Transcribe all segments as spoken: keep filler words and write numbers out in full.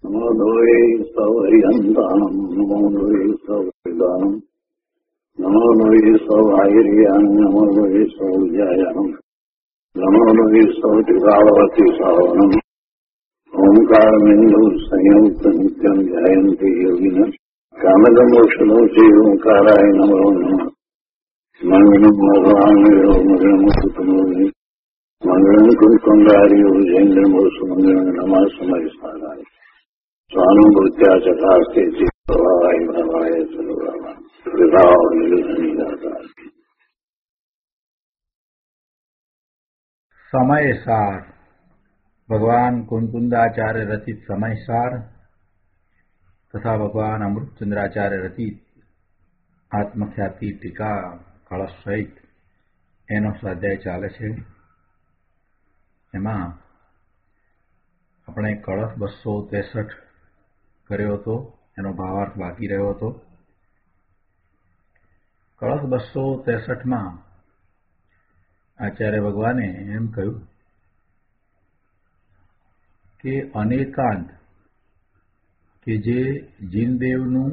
નમો દ્વૈ સૌર્યંતાણમ નમો દ્વૈ સૌદાનમ નમો દ્વૈ સૌર્યાન નમો દ્વૈ સૌજાયાન નમો દ્વૈ સૌતિભાવતી સાવનમ ઓંકારમિંદુ સંયુક્ત નિત્યમ ધ્યાયંતિ યોગિન કામદમોક્ષનો છે ઓંકારાય નમો નમઃ મંગલમ ભગવાન મંગલમ સુતમોનિ મંગલમ કુંકુંડાર્યો જૈન્દ્રમો સુમંગલમ નમઃ સમયસ્થાનાય સ્વાનુભૂત્યા ચકાસ્તે પ્રભાવાય પ્રભાવાય સર્વભાવા પ્રભાવ નિર્ધનિદાતા. સમયસાર ભગવાન કુંકુંદાચાર્ય રચિત સમયસાર તથા ભગવાન અમૃતચંદ્રાચાર્ય રચિત આત્મખ્યાતિ ટીકા કળશ સહિત એનો સ્વાધ્યાય ચાલે છે. એમાં આપણે કળશ બસો ત્રેસઠ કર્યો હતો, એનો ભાવાર્થ બાકી રહ્યો હતો. કળશ બસો ત્રેસઠમાં આચાર્ય ભગવાને એમ કહ્યું કે અનેકાંત કે જે જીનદેવનું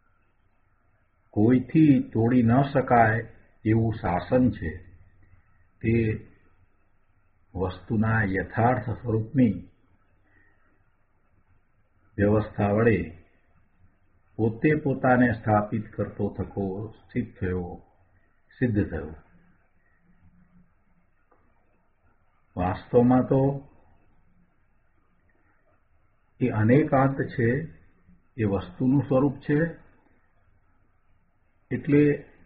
કોઈથી તોડી ન શકાય એવું શાસન છે તે વસ્તુના યથાર્થ સ્વરૂપની વ્યવસ્થા વડે પોતે પોતાને સ્થાપિત કરતો થકો સિદ્ધ થયો સિદ્ધ થયો. વાસ્તવમાં તો એ અનેકાંત છે, એ વસ્તુનું સ્વરૂપ છે, એટલે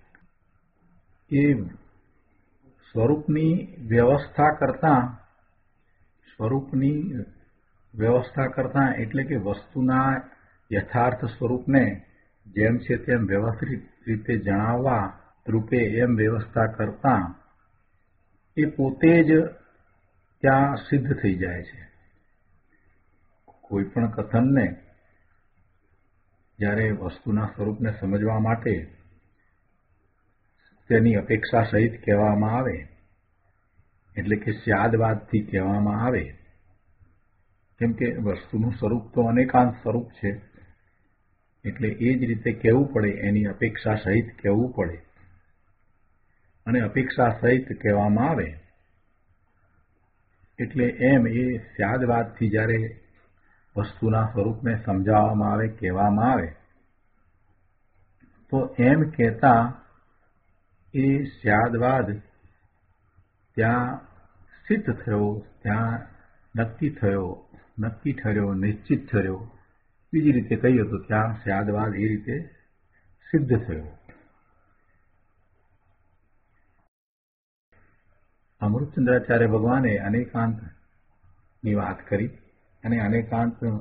એ સ્વરૂપની વ્યવસ્થા કરતા સ્વરૂપની વ્યવસ્થા કરતા એટલે કે વસ્તુના યથાર્થ સ્વરૂપને જેમ છે તેમ વ્યવસ્થિત રીતે જણાવવા રૂપે એમ વ્યવસ્થા કરતા એ પોતે જ ત્યાં સિદ્ધ થઈ જાય છે. કોઈ પણ કથનને જ્યારે વસ્તુના સ્વરૂપને સમજવા માટે તેની અપેક્ષા સહિત કહેવામાં આવે એટલે કે સ્યાદવાદથી કહેવામાં આવે, કેમ કે વસ્તુનું સ્વરૂપ તો અનેકાંત સ્વરૂપ છે એટલે એ જ રીતે કહેવું પડે, એની અપેક્ષા સહિત કહેવું પડે. અને અપેક્ષા સહિત કહેવામાં આવે એટલે એમ એ સ્યાદવાદથી જ્યારે વસ્તુના સ્વરૂપને સમજાવવામાં આવે, કહેવામાં આવે તો એમ કહેતા એ સ્યાદવાદ ત્યાં સિદ્ધ થયો, ત્યાં નક્કી થયો, નક્કી ઠર્યો, નિશ્ચિત થયો. બીજી રીતે કહીએ તો ત્યાં સ્યાદવાદ એ રીતે સિદ્ધ થયો. અમૃતચંદ્રાચાર્ય ભગવાને અનેકાંતની વાત કરી અને અનેકાંતનું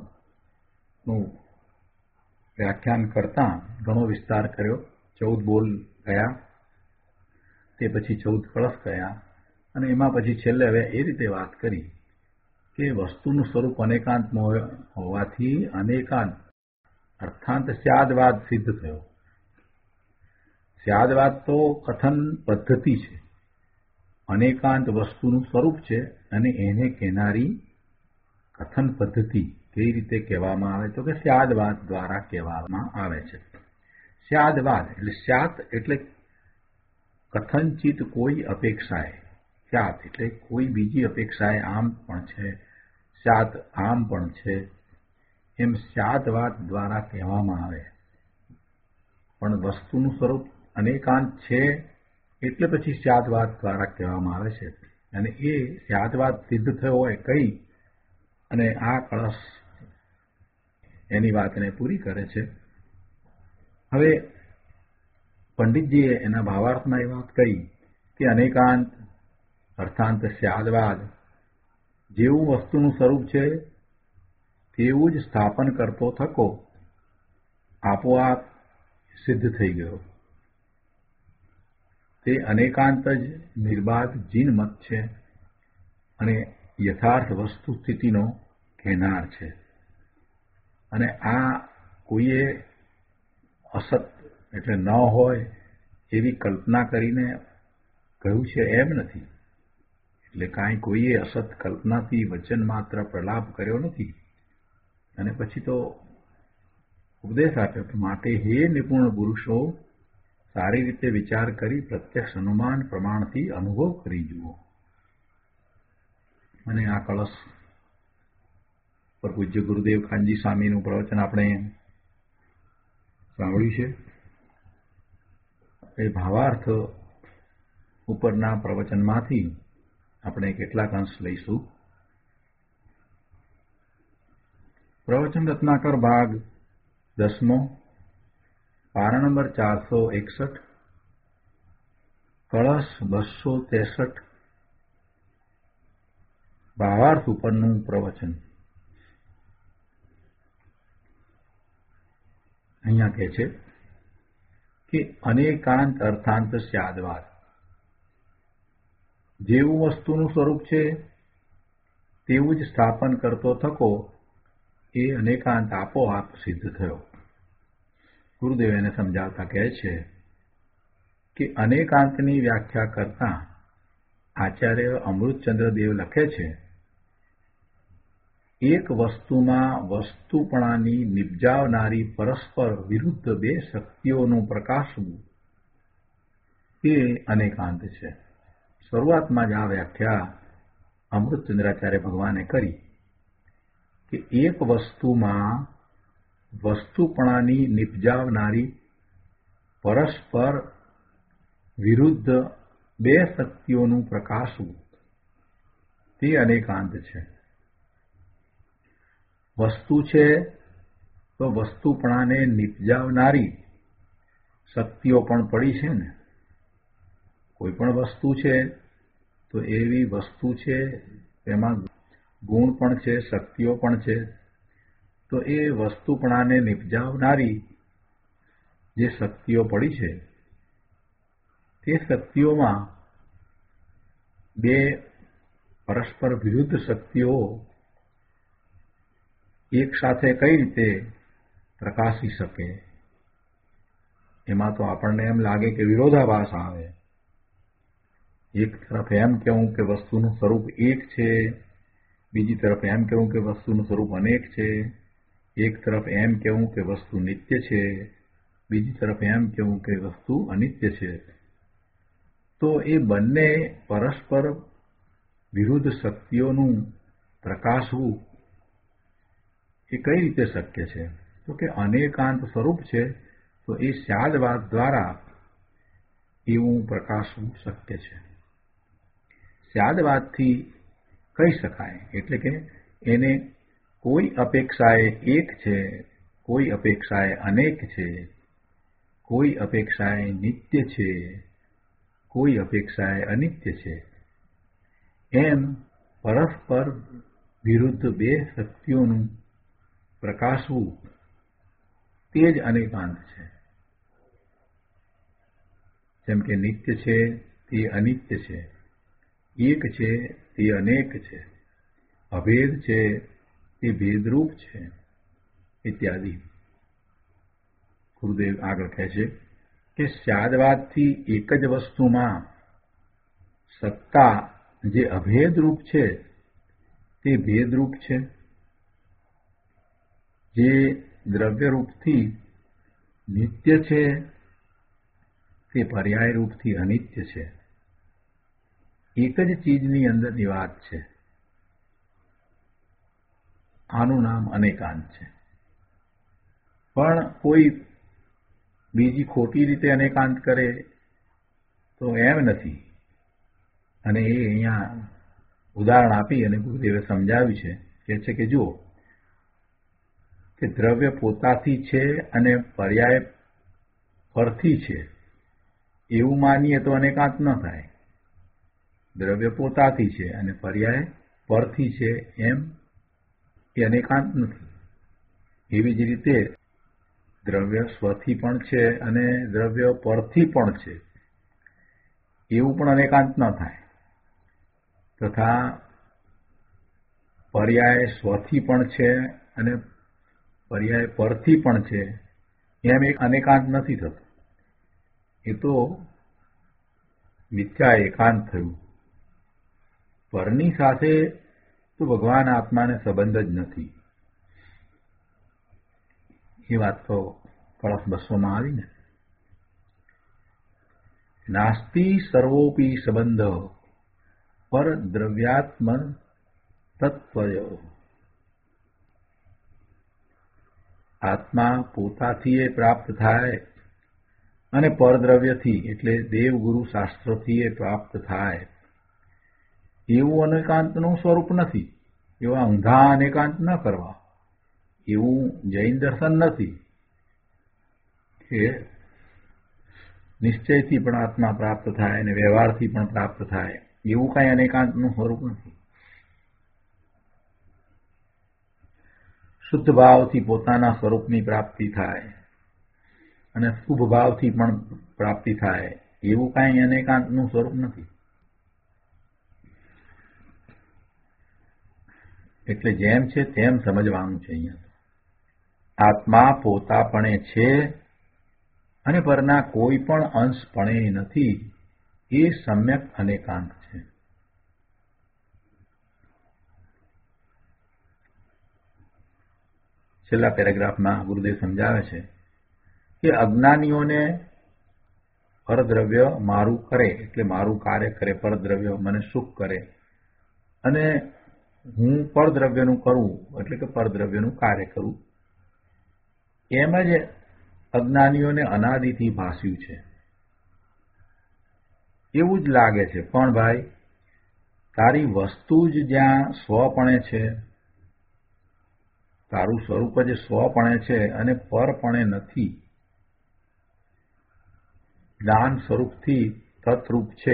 વ્યાખ્યાન કરતા ઘણો વિસ્તાર કર્યો. ચૌદ બોલ ગયા, તે પછી ચૌદ કળશ ગયા અને એમાં પછી છેલ્લે હવે એ રીતે વાત કરી કે વસ્તુનું સ્વરૂપ અનેકાંતમાં હોવાથી અનેકાંત અર્થાંત સ્યાદવાદ સિદ્ધ થયો. સ્યાદવાદ તો કથન પદ્ધતિ છે, અનેકાંત વસ્તુનું સ્વરૂપ છે અને એને કહેનારી કથન પદ્ધતિ કઈ રીતે કહેવામાં આવે તો કે સ્યાદવાદ દ્વારા કહેવામાં આવે છે. સ્યાદવાદ એટલે સ્યાત એટલે કથનચિત કોઈ અપેક્ષાએ, સ્યાત એટલે કોઈ બીજી અપેક્ષાએ આમ પણ છે, સ્યાત આમ પણ છે, એમ સ્યાદવાદ દ્વારા કહેવામાં આવે. પણ વસ્તુનું સ્વરૂપ અનેકાંત છે એટલે પછી સ્યાદવાદ દ્વારા કહેવામાં આવે છે. અને એ સ્યાદવાદ સિદ્ધ થયો હોય કઈ અને આ કળશ એની વાતને પૂરી કરે છે. હવે પંડિતજીએ એના ભાવાર્થમાં એ વાત કહી કે અનેકાંત અર્થાંત સ્યાદવાદ જેવું વસ્તુનું સ્વરૂપ છે તેવું જ સ્થાપન કરતો થકો આપોઆપ સિદ્ધ થઈ ગયો. તે અનેકાંત જ નિર્બાધ જીનમત છે અને યથાર્થ વસ્તુ સ્થિતિનો કહેનાર છે. અને આ કોઈએ અસત એટલે ન હોય એવી કલ્પના કરીને કહ્યું છે એમ નથી. એટલે કાંઈ કોઈએ અસત કલ્પનાથી વચન માત્ર પ્રલાપ કર્યો નથી. અને પછી તો ઉપદેશ આપ્યો કે માટે હે નિપુણ પુરુષો સારી રીતે વિચાર કરી પ્રત્યક્ષ અનુમાન પ્રમાણથી અનુભવ કરી જુઓ. અને આ કળશ પર પૂજ્ય ગુરુદેવ ખાનજી સ્વામીનું પ્રવચન આપણે સાંભળ્યું છે. એ ભાવાર્થ ઉપરના પ્રવચનમાંથી આપણે કેટલાક અંશ લઈશું. પ્રવચન રત્નાકર ભાગ દસમો, પારા નંબર ચારસો એકસઠ, કળશ બસો ત્રેસઠ, ભાવાર્થ ઉપરનું પ્રવચન. અહીંયા કહે છે કે અનેકાંત અર્થાંત સ્યાદવાદ, જેવું વસ્તુનું સ્વરૂપ છે તેવું જ સ્થાપન કરતો થકો એ અનેકાંત આપોઆપ સિદ્ધ થયો. ગુરુદેવ એને સમજાવતા કહે છે કે અનેકાંતની વ્યાખ્યા કરતા આચાર્ય અમૃતચંદ્રદેવ લખે છે, એક વસ્તુમાં વસ્તુપણાની નિપજાવનારી પરસ્પર વિરુદ્ધ બે શક્તિઓનું પ્રકાશવું એ અનેકાંત છે. શરૂઆતમાં જ આ વ્યાખ્યા અમૃતચંદ્રાચાર્ય ભગવાને કરી કે એક વસ્તુમાં વસ્તુપણાની નિપજાવનારી પરસ્પર વિરુદ્ધ બે શક્તિઓનું પ્રકાશવું તે અનેકાંત છે. વસ્તુ છે તો વસ્તુપણાને નિપજાવનારી શક્તિઓ પણ પડી છે ને. કોઈ પણ વસ્તુ છે તો એવી વસ્તુ છે તેમાં ગુણ પણ છે, શક્તિઓ પણ છે. તો એ વસ્તુપણાને નિપજાવનારી જે શક્તિઓ પડી છે તે શક્તિઓમાં બે પરસ્પર વિરુદ્ધ શક્તિઓ એક સાથે કઈ રીતે પ્રકાશી શકે, એમાં તો આપણને એમ લાગે કે વિરોધાભાસ આવે. એક તરફ એમ કહેવું કે વસ્તુનું સ્વરૂપ એક છે, બીજી તરફ એમ કહેવું કે વસ્તુનું સ્વરૂપ અનેક છે. એક તરફ એમ કહેવું કે વસ્તુ નિત્ય છે, બીજી તરફ એમ કહેવું કે વસ્તુ અનિત્ય છે. તો એ બંને પરસ્પર વિરુદ્ધ શક્તિઓનું પ્રકાશવું એ કઈ રીતે શક્ય છે? તો કે અનેકાંત સ્વરૂપ છે તો એ સ્યાદવાદ દ્વારા એવું પ્રકાશવું શક્ય છે. સ્યાદવાદથી કહી શકાય એટલે કે એને કોઈ અપેક્ષાએ એક છે, કોઈ અપેક્ષાએ અનેક છે, કોઈ અપેક્ષાએ નિત્ય છે, કોઈ અપેક્ષાએ અનિત્ય છે, એમ પરસ્પર વિરુદ્ધ બે શક્તિઓનું પ્રકાશવું તે જ અનેકાંત છે. જેમ કે નિત્ય છે તે અનિત્ય છે, એક છે તે અનેક છે, અભેદ છે તે ભેદરૂપ છે ઇત્યાદિ. ગુરુદેવ આગળ કહે છે કે સ્યાદવાદથી એક જ વસ્તુમાં સત્તા જે અભેદરૂપ છે તે ભેદરૂપ છે, જે દ્રવ્યરૂપથી નિત્ય છે તે પર્યાય રૂપથી અનિત્ય છે. એક જ ચીજની અંદરની વાત છે. આનું નામ અનેકાંત છે. પણ કોઈ બીજી ખોટી રીતે અનેકાંત કરે તો એમ નથી. અને એ અહીંયા ઉદાહરણ આપી અને ગુરુદેવે સમજાવ્યું છે. કહે છે કે જુઓ કે દ્રવ્ય પોતાથી છે અને પર્યાય પરથી છે એવું માનીએ તો અનેકાંત ન થાય. દ્રવ્ય પોતાથી છે અને પર્યાય પરથી છે એમ એ અનેકાંત નથી. એવી જ રીતે દ્રવ્ય સ્વથી પણ છે અને દ્રવ્ય પરથી પણ છે એવું પણ અનેકાંત ન થાય. તથા પર્યાય સ્વથી પણ છે અને પર્યાય પરથી પણ છે એમ એક અનેકાંત નથી થતું. એ તો મિથ્યા એકાંત થયું. પરની સાથે તો ભગવાન આત્માને સંબંધ જ નથી. એ વાત તો કળશ બસવામાં આવી ને. નાસ્તિ સર્વોપી સંબંધ પર દ્રવ્યાત્મ તત્વય. આત્મા પોતાથી એ પ્રાપ્ત થાય અને પરદ્રવ્યથી એટલે દેવગુરુ શાસ્ત્રથી એ પ્રાપ્ત થાય એવું અનેકાંતનું સ્વરૂપ નથી. એવા ઊંધા અનેકાંત ન કરવા. એવું જૈન દર્શન નથી કે નિશ્ચયથી પણ આત્મા પ્રાપ્ત થાય અને વ્યવહારથી પણ પ્રાપ્ત થાય. એવું કઈ અનેકાંતનું સ્વરૂપ નથી. શુદ્ધ ભાવથી પોતાના સ્વરૂપની પ્રાપ્તિ થાય અને શુભ ભાવથી પણ પ્રાપ્તિ થાય એવું કઈ અનેકાંતનું સ્વરૂપ નથી. એટલે જેમ છે તેમ સમજવાનું છે. અહીંયા આત્મા પોતાપણે છે અને પરના કોઈ પણ અંશપણે નથી. એ સમ્યક અનેકાંત છે. છેલ્લા પેરેગ્રાફમાં ગુરુદેવ સમજાવે છે કે અજ્ઞાનીઓને પરદ્રવ્ય મારું કરે એટલે મારું કાર્ય કરે, પરદ્રવ્ય મને સુખ કરે અને હું પરદ્રવ્યનું કરું એટલે કે પરદ્રવ્યનું કાર્ય કરું, એમ જ અજ્ઞાનીઓને અનાદિથી ભાસ્યું છે. એવું જ લાગે છે. પણ ભાઈ, તારી વસ્તુ જ જ્યાં સ્વપણે છે, તારું સ્વરૂપ જ સ્વપણે છે અને પરપણે નથી, જ્ઞાન સ્વરૂપથી તત્રૂપ છે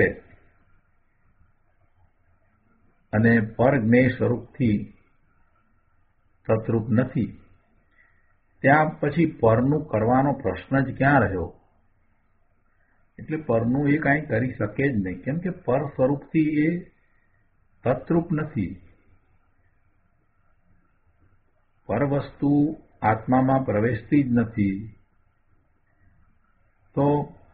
અને પરજ્ઞેય સ્વરૂપથી તત્રૂપ નથી, ત્યાં પછી પરનું કરવાનો પ્રશ્ન જ ક્યાં રહ્યો? એટલે પરનું એ કાંઈ કરી શકે જ નહીં. કેમ કે પર સ્વરૂપથી એ તત્રૂપ નથી. પર વસ્તુ આત્મામાં પ્રવેશતી જ નથી, તો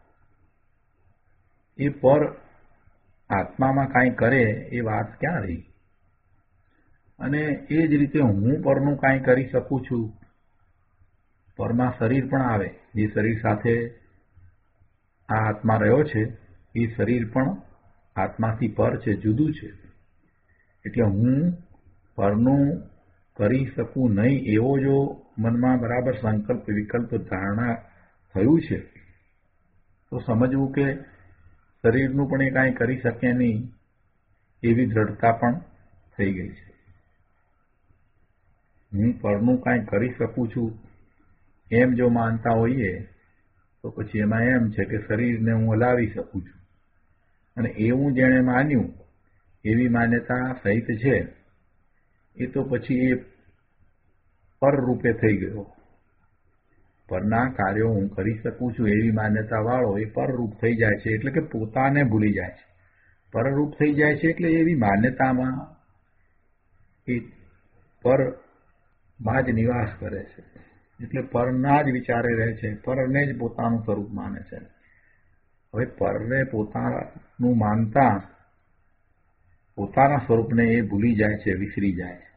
એ પર આત્મામાં કાંઈ કરે એ વાત ક્યાં રહી? અને એ જ રીતે હું પરનું કાંઈ કરી શકું છું. પરમાં શરીર પણ આવે. જે શરીર સાથે આ આત્મા રહ્યો છે એ શરીર પણ આત્માથી પર છે, જુદું છે. એટલે હું પરનું કરી શકું નહીં એવો જો મનમાં બરાબર સંકલ્પ વિકલ્પ ધારણા થયું છે તો સમજવું કે શરીરનું પણ એ કાંઈ કરી શકે નહીં એવી દ્રઢતા પણ થઈ ગઈ છે. હું પરનું કાંઈ કરી શકું છું એમ જો માનતા હોઈએ તો પછી એમાં એમ છે કે શરીરને હું હલાવી શકું છું, અને એવું જેણે માન્યું એવી માન્યતા સહિત છે એ તો પછી એ પર રૂપે થઈ ગયો. પરના કાર્યો હું કરી શકું છું એવી માન્યતા વાળો એ પરરૂપ થઈ જાય છે. એટલે કે પોતાને ભૂલી જાય છે. પરરૂપ થઈ જાય છે એટલે એવી માન્યતામાં એ પરમાં જ નિવાસ કરે છે. એટલે પરના જ વિચારે રહે છે, પરને જ પોતાનું સ્વરૂપ માને છે. હવે પરને પોતાનું માનતા પોતાના સ્વરૂપને એ ભૂલી જાય છે, વિસરી જાય છે.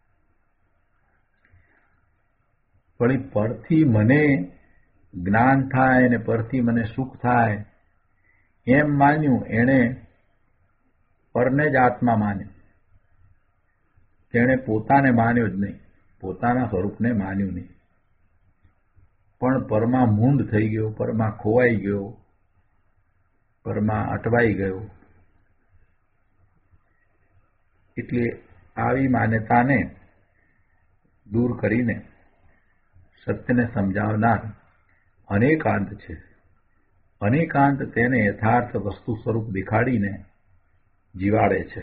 પણ પરથી મને જ્ઞાન થાય અને પરથી મને સુખ થાય એમ માન્યું એણે પરને જ આત્મા માન્યો. તેણે પોતાને માન્યો જ નહીં, પોતાના સ્વરૂપને માન્યું નહીં. પણ પરમાં મૂંડ થઈ ગયો, પરમાં ખોવાઈ ગયો, પરમાં અટવાઈ ગયો. એટલે આવી માન્યતાને દૂર કરીને સત્યને સમજાવનાર અનેકાંત છે. અનેકાંત તેને યથાર્થ વસ્તુ સ્વરૂપ દેખાડીને જીવાડે છે.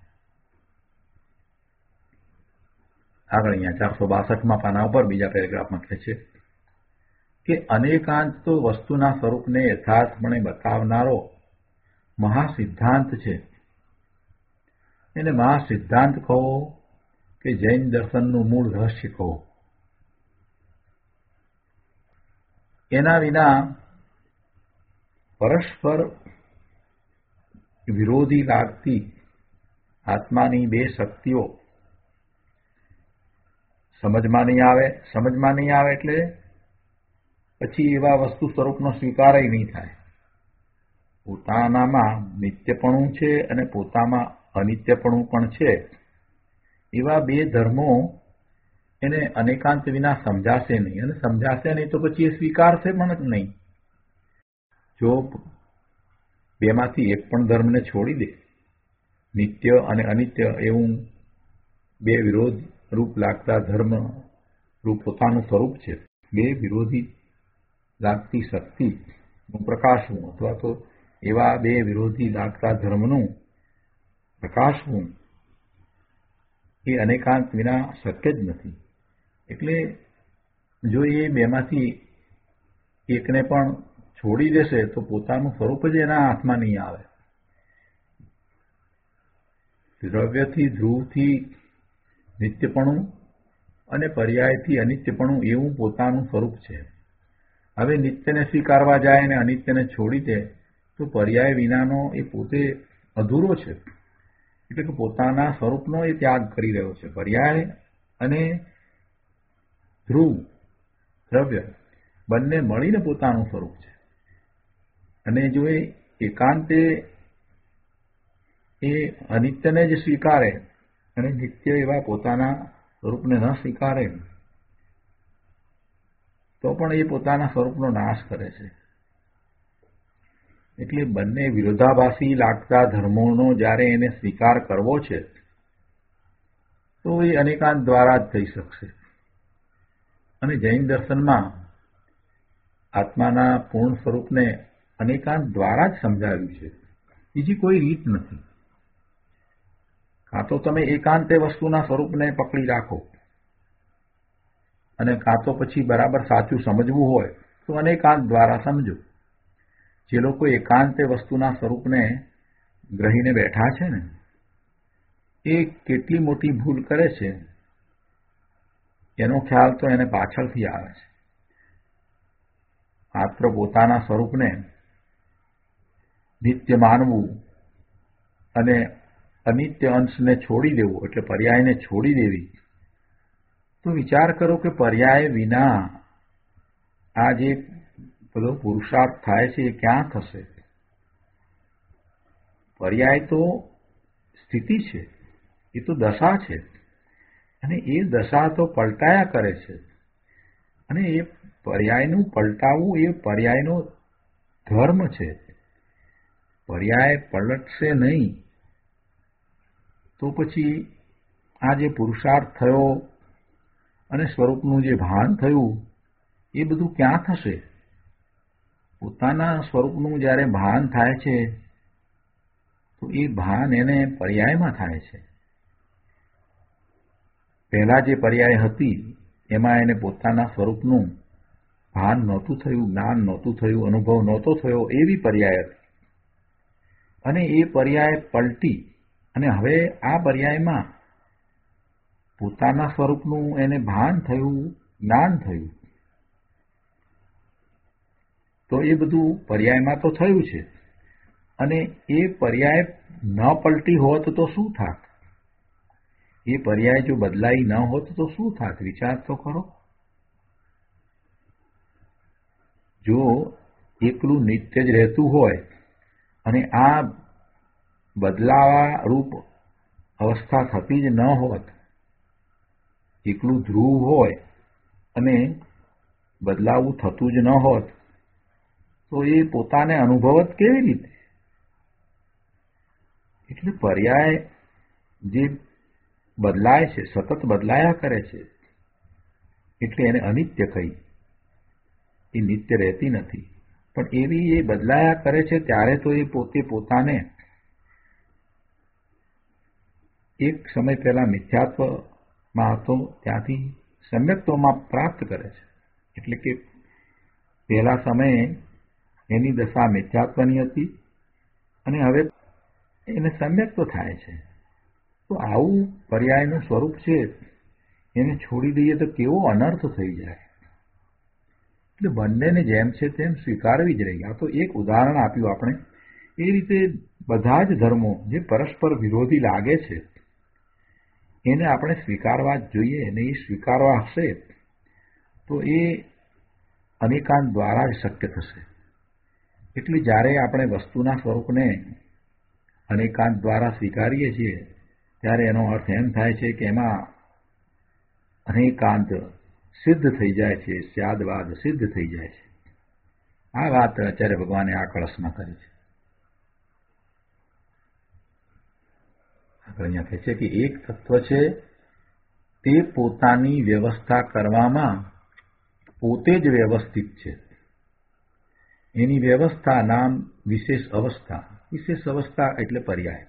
આગળ અહીંયા ચારસો બાસઠમાં પાના ઉપર બીજા પેરેગ્રાફમાં કહે છે કે અનેકાંત તો વસ્તુના સ્વરૂપને યથાર્થપણે બતાવનારો મહાસિદ્ધાંત છે. એને મહાસિદ્ધાંત કહો કે જૈન દર્શનનું મૂળ રહસ્ય કહો, એના વિના પરસ્પર વિરોધી લાગતી આત્માની બે શક્તિઓ સમજમાં નહીં આવે. સમજમાં નહીં આવે એટલે પછી એવા વસ્તુ સ્વરૂપનો સ્વીકાર નહીં થાય. પોતાનામાં નિત્યપણું છે અને પોતામાં અનિત્યપણું પણ છે. એવા બે ધર્મો એને અનેકાંત વિના સમજાશે નહીં, અને સમજાશે નહીં તો પછી એ સ્વીકારશે પણ નહીં. જો બેમાંથી એક પણ ધર્મને છોડી દે, નિત્ય અને અનિત્ય એવું બે વિરોધ રૂપ લાગતા ધર્મ રૂપ પોતાનું સ્વરૂપ છે, બે વિરોધી લાગતી શક્તિનું પ્રકાશવું અથવા તો એવા બે વિરોધી લાગતા ધર્મનું પ્રકાશવું એ અનેકાંત વિના શક્ય જ નથી. એટલે જો એ બેમાંથી એકને પણ છોડી દેશે તો પોતાનું સ્વરૂપ જ એના હાથમાં નહીં આવે. દ્રવ્યથી ધ્રુવથી નિત્યપણું અને પર્યાયથી અનિત્યપણું એવું પોતાનું સ્વરૂપ છે. હવે નિત્યને સ્વીકારવા જાય અને અનિત્યને છોડી દે તો પર્યાય વિનાનો એ પોતે અધૂરો છે. એટલે કે પોતાના સ્વરૂપનો એ ત્યાગ કરી રહ્યો છે. પર્યાય અને ધ્રુવ દ્રવ્ય બંને મળીને પોતાનું સ્વરૂપ છે. અને જો એ એકાંતે એ અનિત્યને જ સ્વીકારે અને નિત્ય એવા પોતાના સ્વરૂપને ન સ્વીકારે તો પણ એ પોતાના સ્વરૂપનો નાશ કરે છે. એટલે બંને વિરોધાભાસી લાગતા ધર્મોનો જ્યારે એને સ્વીકાર કરવો છે તો એ અનેકાંત દ્વારા જ થઈ શકશે. અને જૈન દર્શનમાં આત્માના પૂર્ણ સ્વરૂપને અનેકાંત દ્વારા જ સમજાવ્યું છે, બીજી કોઈ રીત નથી. કાં તો તમે એકાંતે વસ્તુના સ્વરૂપને પકડી રાખો અને કાં તો પછી બરાબર સાચું સમજવું હોય તો અનેકાંત દ્વારા સમજો. જે લોકો એકાંતે વસ્તુના સ્વરૂપને ગ્રહીને બેઠા છે ને એ કેટલી મોટી ભૂલ કરે છે એનો ખ્યાલ તો એને પાછળથી આવે છે. માત્ર પોતાના સ્વરૂપને નિત્ય માનવું અને અનિત્ય અંશને છોડી દેવું એટલે પર્યાયને છોડી દેવી. તો વિચાર કરો કે પર્યાય વિના આ જે બધો પુરુષાર્થ થાય છે એ ક્યાં થશે? પર્યાય તો સ્થિતિ છે, એ તો દશા છે, અને એ દશા તો પલટાયા કરે છે. અને એ પર્યાયનું પલટાવવું એ પર્યાયનો ધર્મ છે. પર્યાય પલટશે નહીં તો પછી આ જે પુરુષાર્થ થયો અને સ્વરૂપનું જે ભાન થયું એ બધું ક્યાં થશે? પોતાના સ્વરૂપનું જ્યારે ભાન થાય છે તો એ ભાન એને પર્યાયમાં થાય છે. પહેલા જે પર્યાય હતી એમાં એને પોતાના સ્વરૂપનું ભાન નહોતું થયું, જ્ઞાન નહોતું થયું, અનુભવ નહોતો થયો, એવી પર્યાય હતી. અને એ પર્યાય પલટી અને હવે આ પર્યાયમાં પોતાના સ્વરૂપનું એને ભાન થયું, જ્ઞાન થયું. તો એ બધું પર્યાયમાં તો થયું છે. અને એ પર્યાય ન પલટી હોત તો શું થાત? એ પર્યાય જો બદલાઈ ન હોત તો શું થાત? વિચાર તો કરો. જો એકલું નિત્ય જ રહેતું હોય અને આ બદલાવા રૂપ અવસ્થા થતી જ ન હોત, એકલું ધ્રુવ હોય અને બદલાવું થતું જ ન હોત તો એ પોતાને અનુભવ જ કેવી રીતે? એટલે પર્યાય જે બદલાય છે, સતત બદલાયા કરે છે, એટલે એને અનિત્ય કહી. એ નિત્ય રહેતી નથી, પણ એવી એ બદલાયા કરે છે ત્યારે તો એ પોતે પોતાને એક સમય પહેલા મિથ્યાત્વમાં હતો ત્યાંથી સમ્યક્ત્વમાં પ્રાપ્ત કરે છે. એટલે કે પહેલા સમયે એની દશા મિથ્યાત્વની હતી અને હવે એને સમ્યક્ત્વ થાય છે. તો આવું પર્યાયનું સ્વરૂપ છે, એને છોડી દઈએ તો કેવો અનર્થ થઈ જાય. એટલે બંનેને જેમ છે તેમ સ્વીકારવી જ રહી. આ તો એક ઉદાહરણ આપ્યું આપણે. એ રીતે બધા જ ધર્મો જે પરસ્પર વિરોધી લાગે છે એને આપણે સ્વીકારવા જ જોઈએ. અને એ સ્વીકારવા હશે તો એ અનેકાંત દ્વારા જ શક્ય થશે. એટલે જ્યારે આપણે વસ્તુના સ્વરૂપને અનેકાંત દ્વારા સ્વીકારીએ છીએ ત્યારે એનો અર્થ એમ થાય છે કે એમાં અનેકાંત સિદ્ધ થઈ જાય છે, સ્યાદવાદ સિદ્ધ થઈ જાય છે. આ વાત આચાર્ય ભગવાને આ કળશમાં કરી છે. આગળ અહીંયા કહે છે કે એક તત્વ છે તે પોતાની વ્યવસ્થા કરવામાં પોતે જ વ્યવસ્થિત છે. એની વ્યવસ્થા નામ વિશેષ અવસ્થા. વિશેષ અવસ્થા એટલે પર્યાય.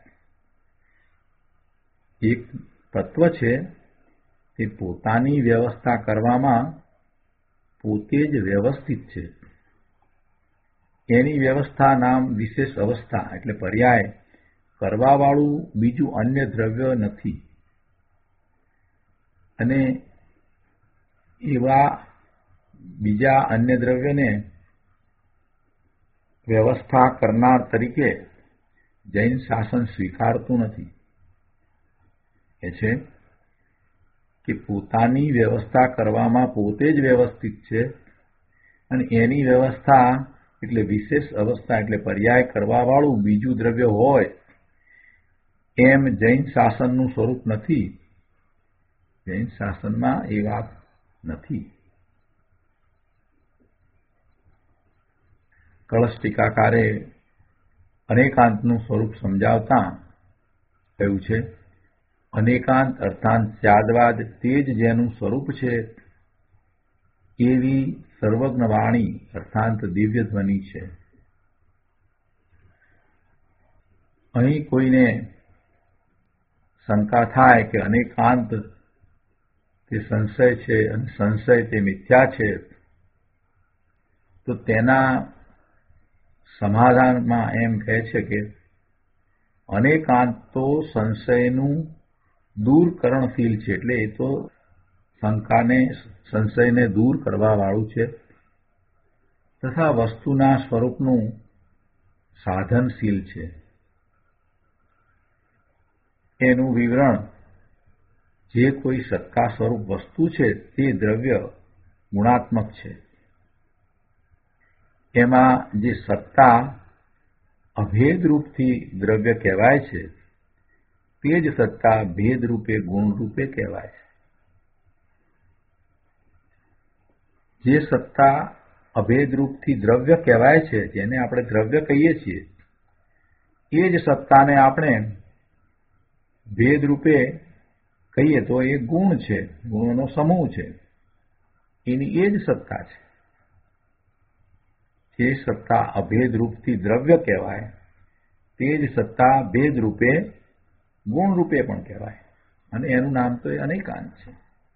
એક તત્વ છે તે પોતાની વ્યવસ્થા કરવામાં પોતે જ વ્યવસ્થિત છે. એની વ્યવસ્થા નામ વિશેષ અવસ્થા એટલે પર્યાય કરવાવાળું બીજું અન્ય દ્રવ્ય નથી. અને એવા બીજા અન્ય દ્રવ્યને વ્યવસ્થા કરનાર તરીકે જૈન શાસન સ્વીકારતું નથી. એ છે કે પોતાની વ્યવસ્થા કરવામાં પોતે જ વ્યવસ્થિત છે અને એની વ્યવસ્થા એટલે વિશેષ અવસ્થા એટલે પર્યાય કરવાવાળું બીજું દ્રવ્ય હોય એમ જૈન શાસનનું સ્વરૂપ નથી. જૈન શાસનમાં એ વાત નથી. કળશ ટીકાકારે અનેકાંતનું સ્વરૂપ સમજાવતા કહ્યું છે, અનેકાંત અર્થાત સ્યાદવાદ તે જ જેનું સ્વરૂપ છે એવી સર્વજ્ઞ વાણી અર્થાત દિવ્ય ધ્વનિ છે. અહીં કોઈને શંકા થાય કે અનેકાંત તે સંશય છે અને સંશય તે મિથ્યા છે, તો તેના સમાધાનમાં એમ કહે છે કે અનેકાંત તો સંશયનું દૂરકરણશીલ છે. એટલે એ તો શંકાને સંશયને દૂર કરવા વાળું છે તથા વસ્તુના સ્વરૂપનું સાધનશીલ છે. એનું વિવરણ જે કોઈ સત્તા સ્વરૂપ વસ્તુ છે તે દ્રવ્ય ગુણાત્મક છે. એમાં જે સત્તા અભેદરૂપથી દ્રવ્ય કહેવાય છે તે જ સત્તા ભેદરૂપે ગુણરૂપે કહેવાય છે. જે સત્તા અભેદરૂપથી દ્રવ્ય કહેવાય છે, જેને આપણે દ્રવ્ય કહીએ છીએ, એ જ સત્તાને આપણે ભેદરૂપે કહીએ તો એ ગુણ છે, ગુણોનો સમૂહ છે. એની એ જ સત્તા છે. જે સત્તા અભેદરૂપથી દ્રવ્ય કહેવાય તે જ સત્તા ભેદરૂપે ગુણરૂપે પણ કહેવાય અને એનું નામ તો એ અનેકાંત છે.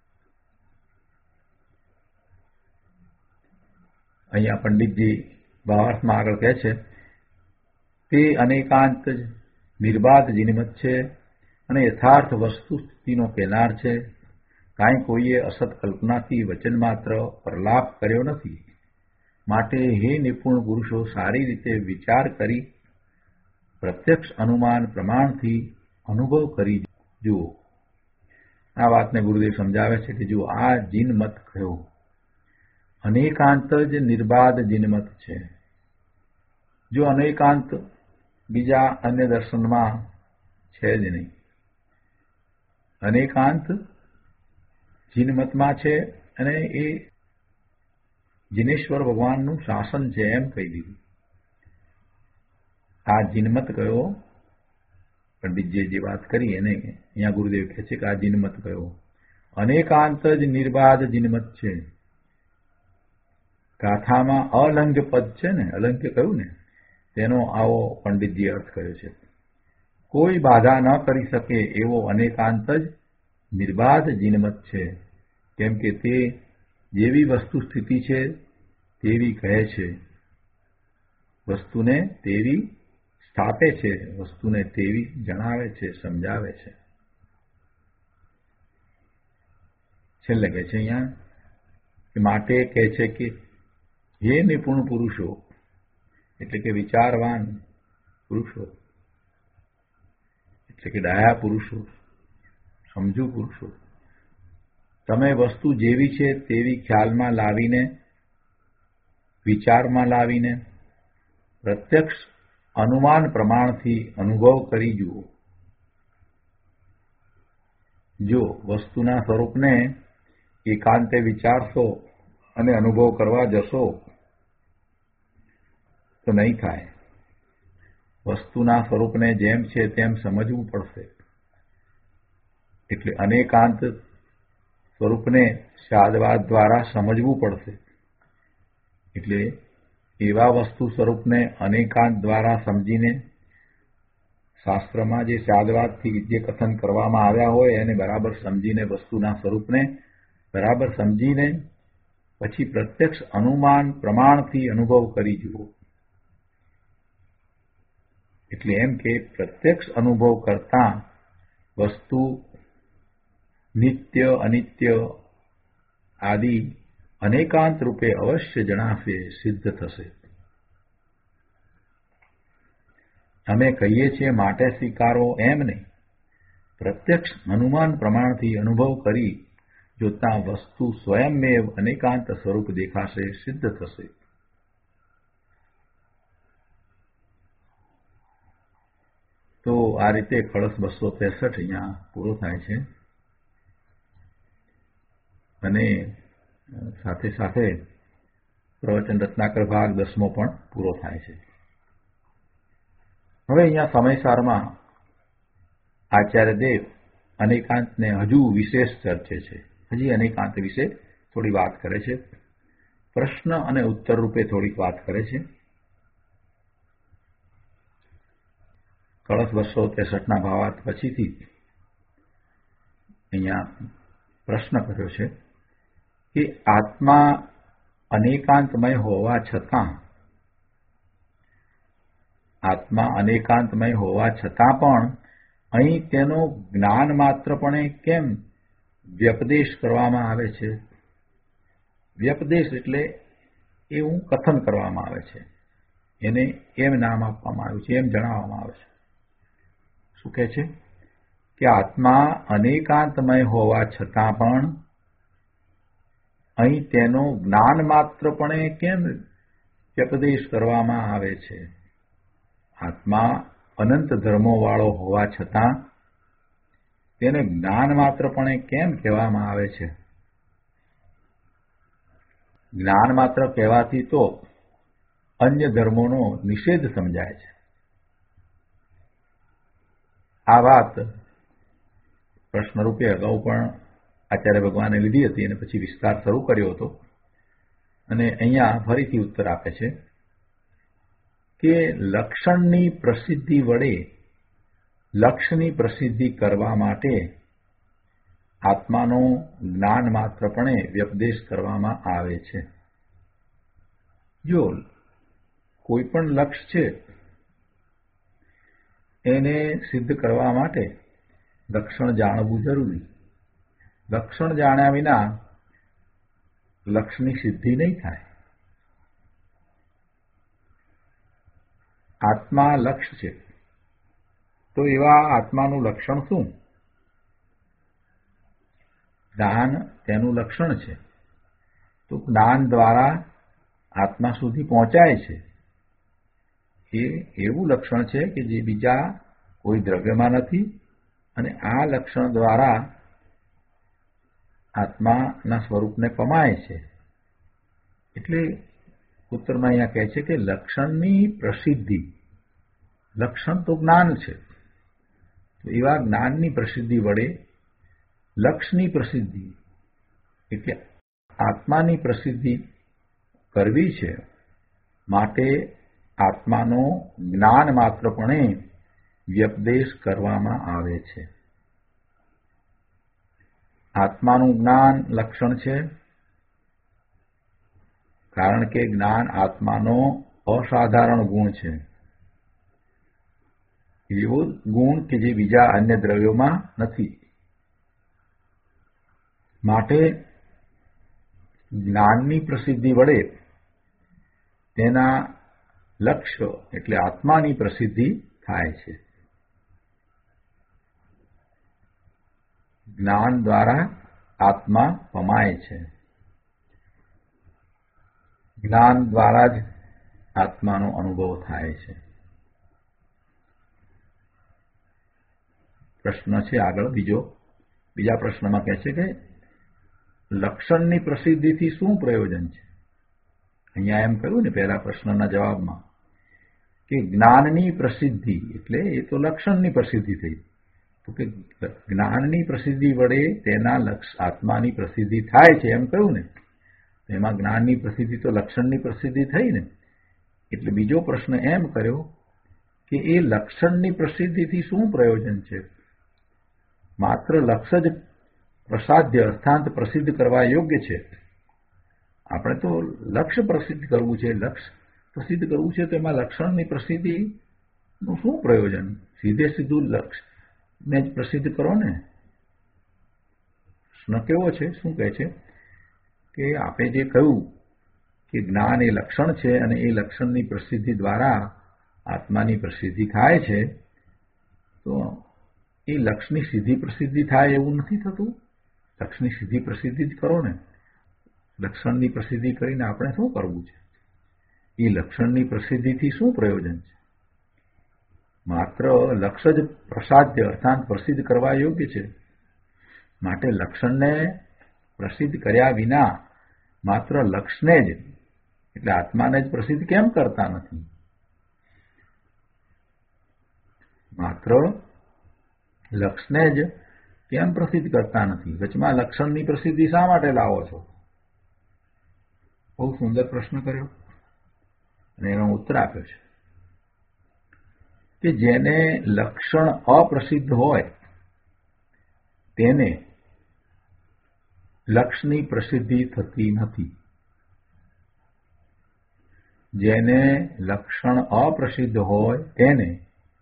અહીંયા પંડિતજી ભાવાર્થમાં આગળ કહે છે, તે અનેકાંત જ નિર્બાધ જીનિમત છે અને યથાર્થ વસ્તુ સ્થિતિનો કેનાર છે. કાંઈ કોઈએ અસત કલ્પનાથી વચન માત્ર પ્રલાપ કર્યો નથી. માટે હે નિપુણ પુરુષો, સારી રીતે વિચાર કરી પ્રત્યક્ષ અનુમાન પ્રમાણથી અનુભવ કરી જુઓ. આ વાતને ગુરુદેવ સમજાવે છે કે જો આ જીનમત કયો અનેકાંત જ નિર્બાધ જીનમત છે. જો અનેકાંત બીજા અન્ય દર્શનમાં છે જ નહીં. અનેકાંત જીનમતમાં છે અને એ જીનેશ્વર ભગવાનનું શાસન છે એમ કહી દીધું. આ જીનમત કયો પંડિતજીએ જે વાત કરી એને અહીંયા ગુરુદેવ કહે છે કે આ જીનમત કયો અનેકાંત જ નિર્બાધ જીનમત છે. ગાથામાં અલંઘ્ય પદ છે ને, અલંઘ્ય કહ્યું ને, તેનો આવો પંડિતજીએ અર્થ કર્યો છે. કોઈ બાધા ન કરી શકે એવો અનેકાંત જ નિર્બાધ જીનમત છે. કેમ કે તે જેવી વસ્તુ સ્થિતિ છે તેવી કહે છે, વસ્તુને તેવી સ્થાપે છે, વસ્તુને તેવી જણાવે છે, સમજાવે છે. છેલ્લે કહે છે અહીંયા કે માટે કહે છે કે હે નિપુણ પુરુષો એટલે કે વિચારવાન પુરુષો એટલે કે ડાયા પુરુષો, સમજુ પુરુષો, તમે વસ્તુ જેવી છે તેવી ખ્યાલમાં લાવીને વિચારમાં લાવીને પ્રત્યક્ષ અનુમાન પ્રમાણથી અનુભવ કરી જુઓ. જો વસ્તુના સ્વરૂપને એકાંતે વિચારશો અને અનુભવ કરવા જશો તો નહીં થાય. વસ્તુના સ્વરૂપને જેમ છે તેમ સમજવું પડશે. એટલે અનેકાંત સ્વરૂપને સ્યાદવાદ દ્વારા સમજવું પડશે. એટલે એવા વસ્તુ સ્વરૂપને અનેકાંત દ્વારા સમજીને શાસ્ત્રમાં જે સ્યાદવાદથી જે કથન કરવામાં આવ્યા હોય એને બરાબર સમજીને વસ્તુના સ્વરૂપને બરાબર સમજીને પછી પ્રત્યક્ષ અનુમાન પ્રમાણથી અનુભવ કરી જુઓ. એટલે એમ કે પ્રત્યક્ષ અનુભવ કરતા વસ્તુ નિત્ય અનિત્ય આદિ અનેકાંત રૂપે અવશ્ય જણાશે, સિદ્ધ થશે. અમે કહીએ છીએ માટે સ્વીકારો એમ નહીં. પ્રત્યક્ષ અનુમાન પ્રમાણથી અનુભવ કરી જોતા વસ્તુ સ્વયંમેવ અનેકાંત સ્વરૂપ દેખાશે, સિદ્ધ થશે. તો આ રીતે કળશ બસો ત્રેસઠ અહીંયા પૂરો થાય છે અને સાથે સાથે પ્રવચન રત્નાકર ભાગ દસમો પણ પૂરો થાય છે. હવે અહીંયા સમયસારમાં આચાર્ય દેવ અનેકાંતને હજુ વિશેષ ચર્ચે છે. હજી અનેકાંત વિશે થોડી વાત કરે છે. પ્રશ્ન અને ઉત્તર રૂપે થોડીક વાત કરે છે. કળશ બસો ત્રેસઠના ભાવાર્થ પછીથી અહીંયા પ્રશ્ન કર્યો છે કે આત્મા અનેકાંતમય હોવા છતાં આત્મા અનેકાંતમય હોવા છતાં પણ અહીં તેનો જ્ઞાન માત્રપણે કેમ વ્યપદેશ કરવામાં આવે છે? વ્યપદેશ એટલે એવું કથન કરવામાં આવે છે, એને એમ નામ આપવામાં આવ્યું છે, એમ જણાવવામાં આવે છે. શું કહે છે કે આત્મા અનેકાંતમય હોવા છતાં પણ અહીં તેનો જ્ઞાન માત્રપણે કેમ વ્યપદેશ કરવામાં આવે છે? આત્મા અનંત ધર્મો વાળો હોવા છતાં તેને જ્ઞાન માત્રપણે કેમ કહેવામાં આવે છે? જ્ઞાન માત્ર કહેવાથી તો અન્ય ધર્મોનો નિષેધ સમજાય છે. આ વાત પ્રશ્નરૂપે અગાઉ પણ આચાર્ય ભગવાને લીધી હતી અને પછી વિસ્તાર શરૂ કર્યો હતો અને અહીંયા ફરીથી ઉત્તર આપે છે કે લક્ષણની પ્રસિદ્ધિ વડે લક્ષની પ્રસિદ્ધિ કરવા માટે આત્માનો જ્ઞાન માત્રપણે વ્યપદેશ કરવામાં આવે છે. જો કોઈ પણ લક્ષ છે એને સિદ્ધ કરવા માટે લક્ષણ જાણવું જરૂરી. લક્ષણ જાણ્યા વિના લક્ષની સિદ્ધિ નહીં થાય. આત્મા લક્ષ છે તો એવા આત્માનું લક્ષણ શું? જ્ઞાન તેનું લક્ષણ છે. તો જ્ઞાન દ્વારા આત્મા સુધી પહોંચાય છે. એ એવું લક્ષણ છે કે જે બીજા કોઈ દ્રવ્યમાં નથી અને આ લક્ષણ દ્વારા આત્માના સ્વરૂપને પમાય છે. એટલે ઉત્તરમાં અહીંયા કહે છે કે લક્ષણની પ્રસિદ્ધિ, લક્ષણ તો જ્ઞાન છે, તો એવા જ્ઞાનની પ્રસિદ્ધિ વડે લક્ષની પ્રસિદ્ધિ એટલે આત્માની પ્રસિદ્ધિ કરવી છે. માટે આત્માનો જ્ઞાન માત્રપણે વ્યપદેશ કરવામાં આવે છે. આત્માનું જ્ઞાન લક્ષણ છે કારણ કે જ્ઞાન આત્માનો અસાધારણ ગુણ છે. એવો ગુણ કે જે બીજા અન્ય દ્રવ્યોમાં નથી. માટે જ્ઞાનની પ્રસિદ્ધિ વડે તેના લક્ષ્ય એટલે આત્માની પ્રસિદ્ધિ થાય છે. જ્ઞાન દ્વારા આત્મા પમાય છે. જ્ઞાન દ્વારા જ આત્માનો અનુભવ થાય છે. પ્રશ્ન છે આગળ બીજો. બીજા પ્રશ્નમાં કહે છે કે લક્ષણની પ્રસિદ્ધિથી શું પ્રયોજન છે? અહીંયા એમ કહ્યું ને પહેલા પ્રશ્નના જવાબમાં કે જ્ઞાનની પ્રસિદ્ધિ એટલે એ તો લક્ષણની પ્રસિદ્ધિ થઈ. તો કે જ્ઞાનની પ્રસિદ્ધિ વડે તેના લક્ષ આત્માની પ્રસિદ્ધિ થાય છે એમ કહ્યું ને. એમાં જ્ઞાનની પ્રસિદ્ધિ તો લક્ષણની પ્રસિદ્ધિ થઈ ને. એટલે બીજો પ્રશ્ન એમ કર્યો કે એ લક્ષણની પ્રસિદ્ધિથી શું પ્રયોજન છે? માત્ર લક્ષ જ પ્રસાદ્ય અર્થાંત પ્રસિદ્ધ કરવા યોગ્ય છે. આપણે તો લક્ષ્ય પ્રસિદ્ધ કરવું છે, લક્ષ પ્રસિદ્ધ કરવું છે, તો એમાં લક્ષણની પ્રસિદ્ધિનું શું પ્રયોજન? સીધે સીધું લક્ષને જ પ્રસિદ્ધ કરો ને. પ્રશ્ન કેવો છે? શું કહે છે કે આપણે જે કહ્યું કે જ્ઞાન એ લક્ષણ છે અને એ લક્ષણની પ્રસિદ્ધિ દ્વારા આત્માની પ્રસિદ્ધિ થાય છે, તો એ લક્ષની સીધી પ્રસિદ્ધિ થાય એવું નથી થતું. લક્ષની સીધી પ્રસિદ્ધિ જ કરો ને. લક્ષણની પ્રસિદ્ધિ કરીને આપણે શું કરવું છે? એ લક્ષણની પ્રસિદ્ધિથી શું પ્રયોજન છે? માત્ર લક્ષ જ પ્રસાદ્ય અર્થાત પ્રસિદ્ધ કરવા યોગ્ય છે. માટે લક્ષણને પ્રસિદ્ધ કર્યા વિના માત્ર લક્ષને જ એટલે આત્માને જ પ્રસિદ્ધ કેમ કરતા નથી? માત્ર લક્ષને જ કેમ પ્રસિદ્ધ કરતા નથી? વચમાં લક્ષણની પ્રસિદ્ધિ શા માટે લાવો છો? બહુ સુંદર પ્રશ્ન કર્યો અને એનો ઉત્તર આપ્યો છે કે જેને લક્ષણ અપ્રસિદ્ધ હોય તેને લક્ષની પ્રસિદ્ધિ થતી નથી. જેને લક્ષણ અપ્રસિદ્ધ હોય તેને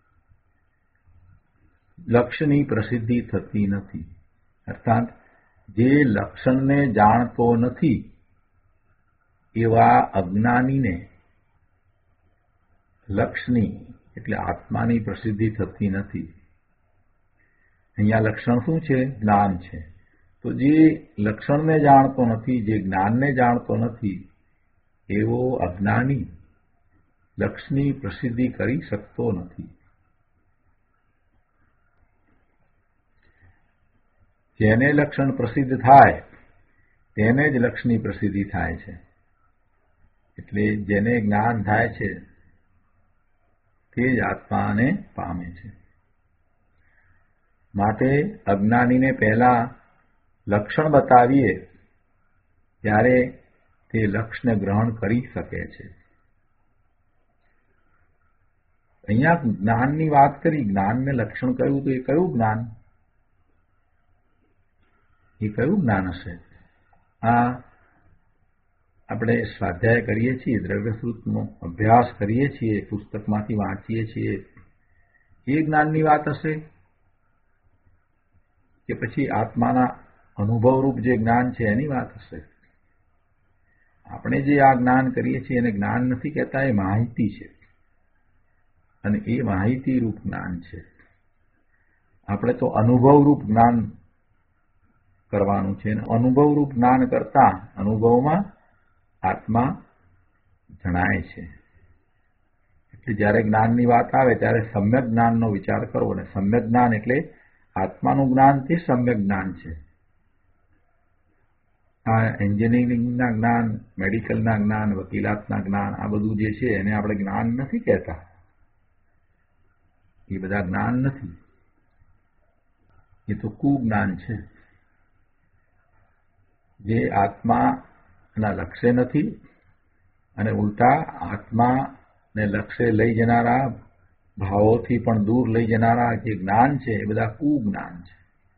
લક્ષની પ્રસિદ્ધિ થતી નથી. અર્થાત જે લક્ષણને જાણતો નથી એવા અજ્ઞાનીને લક્ષની એટલે આત્માની પ્રસિદ્ધિ થતી નથી. અહીંયા લક્ષણ શું છે? જ્ઞાન છે. તો જે લક્ષણને જાણતો નથી, જે જ્ઞાનને જાણતો નથી એવો અજ્ઞાની લક્ષની પ્રસિદ્ધિ કરી શકતો નથી. જેને લક્ષણ પ્રસિદ્ધ થાય તેને જ લક્ષની પ્રસિદ્ધિ થાય છે. એટલે જેને જ્ઞાન થાય છે તે જ આત્માને પામે છે. માટે અજ્ઞાનીને પહેલા લક્ષણ બતાવીએ ત્યારે તે લક્ષને ગ્રહણ કરી શકે છે. અહીંયા જ્ઞાનની વાત કરી, જ્ઞાનને લક્ષણ કહ્યું તો એ કયું જ્ઞાન? એ કયું જ્ઞાન હશે? આ આપણે સ્વાધ્યાય કરીએ છીએ, દ્રવ્યસૂત્રનો અભ્યાસ કરીએ છીએ, પુસ્તકમાંથી વાંચીએ છીએ, એ જ્ઞાનની વાત હશે કે પછી આત્માના અનુભવરૂપ જે જ્ઞાન છે એની વાત હશે? આપણે જે આ જ્ઞાન કરીએ છીએ એને જ્ઞાન નથી કહેતા, એ માહિતી છે અને એ માહિતી રૂપ જ્ઞાન છે. આપણે તો અનુભવરૂપ જ્ઞાન કરવાનું છે અને અનુભવરૂપ જ્ઞાન કરતા અનુભવમાં આત્મા જણાય છે. એટલે જ્યારે જ્ઞાનની વાત આવે ત્યારે સમ્યક જ્ઞાનનો વિચાર કરવો. અને સમ્યક જ્ઞાન એટલે આત્માનું જ્ઞાન તે સમ્યક જ્ઞાન છે. આ એન્જિનિયરિંગના જ્ઞાન, મેડિકલના જ્ઞાન, વકીલાતના જ્ઞાન, આ બધું જે છે એને આપણે જ્ઞાન નથી કહેતા. એ બધા જ્ઞાન નથી, એ તો કુજ્ઞાન છે જે આત્માના લક્ષ્ય નથી અને ઉલટા આત્માને લક્ષ્ય લઈ જનારા, ભાવોથી પણ દૂર લઈ જનારા જે જ્ઞાન છે એ બધા કુજ્ઞાન છે.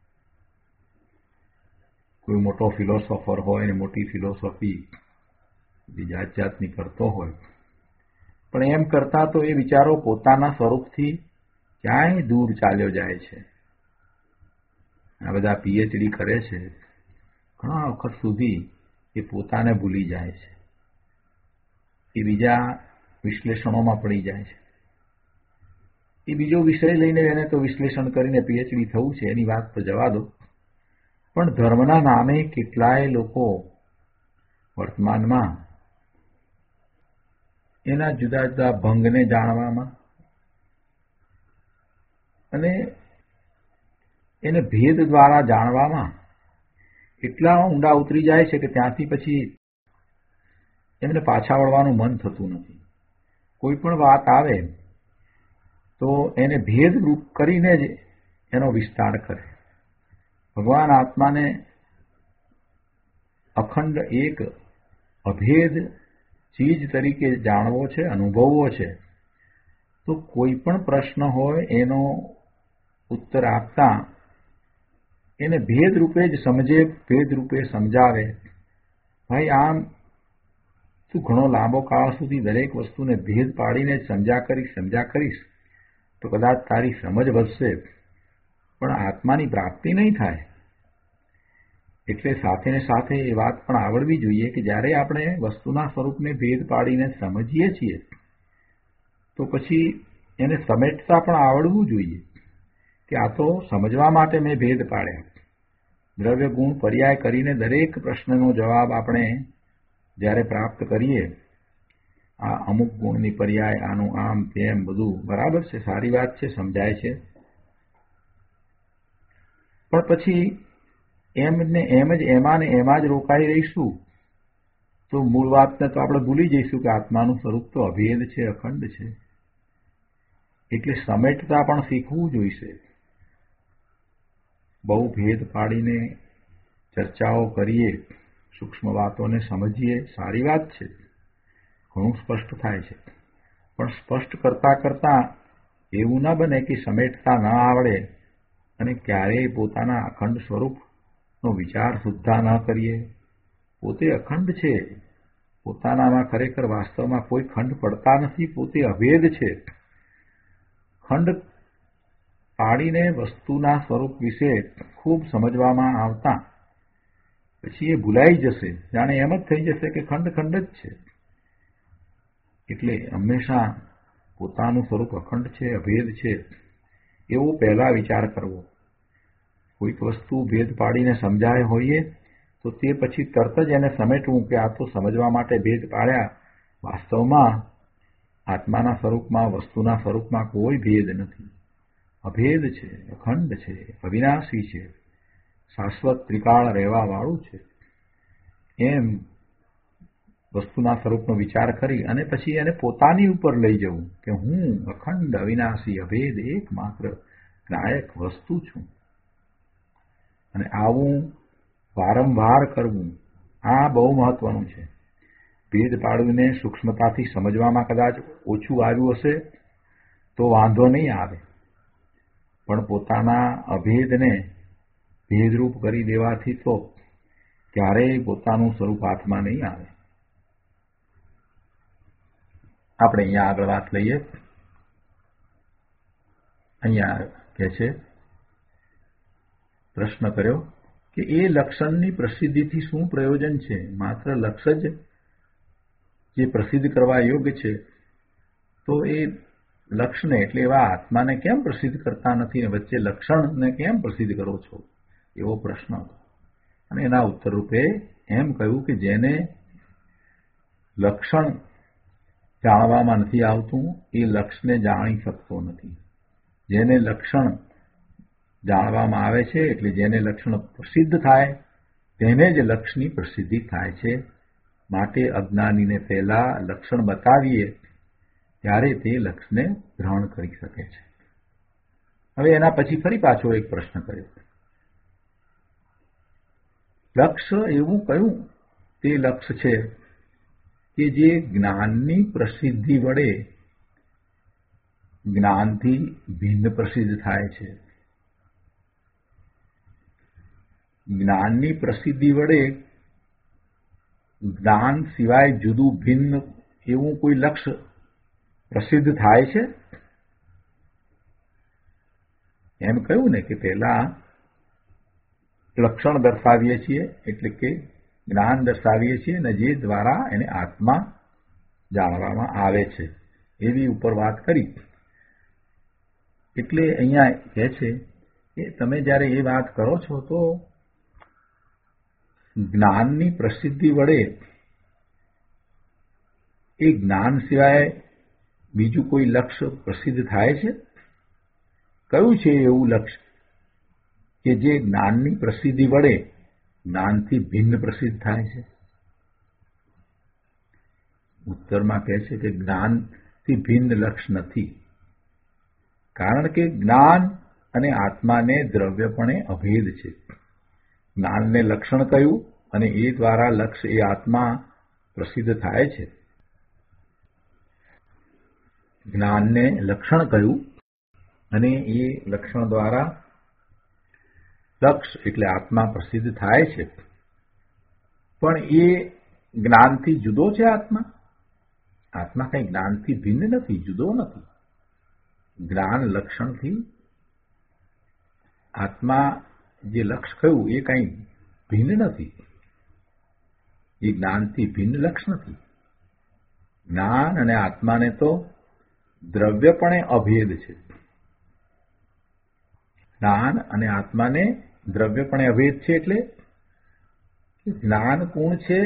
કોઈ મોટો ફિલોસોફર હોય ને મોટી ફિલોસોફી જાત જાતની કરતો હોય, પણ એમ કરતા તો એ વિચારો પોતાના સ્વરૂપથી ક્યાંય દૂર ચાલ્યો જાય છે. આ બધા પીએચડી કરે છે, ઘણા વખત સુધી એ પોતાને ભૂલી જાય છે, એ બીજા વિશ્લેષણોમાં પડી જાય છે. એ બીજો વિષય લઈને એને તો વિશ્લેષણ કરીને પીએચડી થવું છે એની વાત તો જવા દો, પણ ધર્મના નામે કેટલાય લોકો વર્તમાનમાં એના જુદા જુદા ભંગને જાણવામાં અને એને ભેદ દ્વારા જાણવામાં એટલા ઊંડા ઉતરી જાય છે કે ત્યાંથી પછી એમને પાછા વળવાનું મન થતું નથી. કોઈ પણ વાત આવે તો એને ભેદરૂપ કરીને જ એનો વિસ્તાર કરે. ભગવાન આત્માને અખંડ એક અભેદ ચીજ તરીકે જાણવો છે, અનુભવવો છે, તો કોઈ પણ પ્રશ્ન હોય એનો ઉત્તર આપતા એને ભેદ રૂપે જ સમજે, ભેદ રૂપે સમજાવે. ભાઈ આમ તું ઘણો લાંબો કાળ સુધી દરેક વસ્તુને ભેદ પાડીને જ સમજ્યા કરીશ સમજ્યા કરીશ તો કદાચ તારી સમજ વધશે પણ આત્માની પ્રાપ્તિ નહીં થાય. એટલે સાથે ને સાથે એ વાત પણ આવડવી જોઈએ કે જ્યારે આપણે વસ્તુના સ્વરૂપને ભેદ પાડીને સમજીએ છીએ તો પછી એને સમેટતા પણ આવડવું જોઈએ કે આ તો સમજવા માટે મેં ભેદ પાડ્યા. દ્રવ્ય ગુણ પર્યાય કરીને દરેક પ્રશ્નનો જવાબ આપણે જ્યારે પ્રાપ્ત કરીએ, આ અમુક ગુણની પર્યાય, આનું આમ તેમ બધું બરાબર છે, સારી વાત છે, સમજાય છે, પણ પછી એમ ને એમ જ એમાં ને એમાં જ રોકાઈ રહીશું તો મૂળ વાતને તો આપણે ભૂલી જઈશું કે આત્માનું સ્વરૂપ તો અભેદ છે, અખંડ છે. એટલે સમેટતા પણ શીખવું જોઈશે. બહુ ભેદ પાડીને ચર્ચાઓ કરીએ, સૂક્ષ્મ વાતોને સમજીએ, સારી વાત છે, ઘણું સ્પષ્ટ થાય છે, પણ સ્પષ્ટ કરતા કરતા એવું ન બને કે સમેટતા ન આવડે અને ક્યારેય પોતાના અખંડ સ્વરૂપનો વિચાર સુદ્ધા ન કરીએ. પોતે અખંડ છે, પોતાનામાં ખરેખર વાસ્તવમાં કોઈ ખંડ પડતા નથી, પોતે અભેદ છે. ખંડ પાડીને વસ્તુના સ્વરૂપ વિશે ખૂબ સમજવામાં આવતા પછી એ ભૂલાઈ જશે, જાણે એમ જ થઈ જશે કે ખંડ ખંડ જ છે. એટલે હંમેશા પોતાનું સ્વરૂપ અખંડ છે, અભેદ છે, એવો પહેલા વિચાર કરવો. કોઈક વસ્તુ ભેદ પાડીને સમજાય હોઈએ તો તે પછી તરત જ એને સમેટવું કે આ તો સમજવા માટે ભેદ પાડ્યા, વાસ્તવમાં આત્માના સ્વરૂપમાં, વસ્તુના સ્વરૂપમાં કોઈ ભેદ નથી, અભેદ છે, અખંડ છે, અવિનાશી છે, શાશ્વત ત્રિકાળ રહેવા વાળું છે. એમ વસ્તુના સ્વરૂપનો વિચાર કરી અને પછી એને પોતાની ઉપર લઈ જવું કે હું અખંડ, અવિનાશી, અભેદ, એકમાત્ર નાયક વસ્તુ છું. અને આવું વારંવાર કરવું, આ બહુ મહત્વનું છે. ભેદ પાડીને સૂક્ષ્મતાથી સમજવામાં કદાચ ઓછું આવ્યું હશે તો વાંધો નહીં આવે, પણ પોતાના અભેદને ભેદરૂપ કરી દેવાથી તો ક્યારેય પોતાનું સ્વરૂપ હાથમાં નહીં આવે. આપણે અહીંયા આગળ વાત લઈએ. અહીંયા કહે છે, પ્રશ્ન કર્યો કે એ લક્ષણની પ્રસિદ્ધિથી શું પ્રયોજન છે? માત્ર લક્ષ જ જે પ્રસિદ્ધ કરવા યોગ્ય છે તો એ લક્ષને એટલે એવા આત્માને કેમ પ્રસિદ્ધ કરતા નથી ને વચ્ચે લક્ષણને કેમ પ્રસિદ્ધ કરો છો? એવો પ્રશ્ન હતો. અને એના ઉત્તર રૂપે એમ કહ્યું કે જેને લક્ષણ જાણવામાં નથી આવતું એ લક્ષને જાણી શકતો નથી. જેને લક્ષણ જાણવામાં આવે છે એટલે જેને લક્ષણ પ્રસિદ્ધ થાય તેને જ લક્ષની પ્રસિદ્ધિ થાય છે. માટે અજ્ઞાનીને પહેલા લક્ષણ બતાવીએ ત્યારે તે લક્ષને ગ્રહણ કરી શકે છે. હવે એના પછી ફરી પાછો એક પ્રશ્ન કર્યો, લક્ષ એવું કયું તે લક્ષ છે કે જે જ્ઞાનની પ્રસિદ્ધિ વડે જ્ઞાનથી ભિન્ન પ્રસિદ્ધ થાય છે? જ્ઞાનની પ્રસિદ્ધિ વડે જ્ઞાન સિવાય જુદું ભિન્ન એવું કોઈ લક્ષ પ્રસિદ્ધ થાય છે? એમ કહ્યું ને કે પહેલા લક્ષણ દર્શાવીએ છીએ એટલે કે જ્ઞાન દર્શાવીએ છીએ અને જે દ્વારા એને આત્મા જાણવામાં આવે છે એવી ઉપર વાત કરી. એટલે અહીંયા કહે છે કે તમે જ્યારે એ વાત કરો છો તો જ્ઞાનની પ્રસિદ્ધિ વડે એ જ્ઞાન સિવાય બીજું કોઈ લક્ષ્ય પ્રસિદ્ધ થાય છે? કયું છે એવું લક્ષ્ય કે જે જ્ઞાનની પ્રસિદ્ધિ વડે જ્ઞાનથી ભિન્ન પ્રસિદ્ધ થાય છે? ઉત્તરમાં કહે છે કે જ્ઞાનથી ભિન્ન લક્ષ્ય નથી, કારણ કે જ્ઞાન અને આત્માને દ્રવ્યપણે અભેદ છે. જ્ઞાનને લક્ષણ કહ્યું અને એ દ્વારા લક્ષ્ય એ આત્મા પ્રસિદ્ધ થાય છે. જ્ઞાનને લક્ષણ કહ્યું અને એ લક્ષણ દ્વારા લક્ષ્ય એટલે આત્મા પ્રસિદ્ધ થાય છે. પણ એ જ્ઞાનથી જુદો છે આત્મા? આત્મા કંઈ જ્ઞાનથી ભિન્ન નથી, જુદો નથી. જ્ઞાન લક્ષણથી આત્મા જે લક્ષ કહ્યું એ કંઈ ભિન્ન નથી. એ જ્ઞાનથી ભિન્ન લક્ષ નથી. જ્ઞાન અને આત્માને તો દ્રવ્યપણે અભેદ છે. જ્ઞાન અને આત્માને દ્રવ્યપણે અભેદ છે એટલે જ્ઞાન ગુણ છે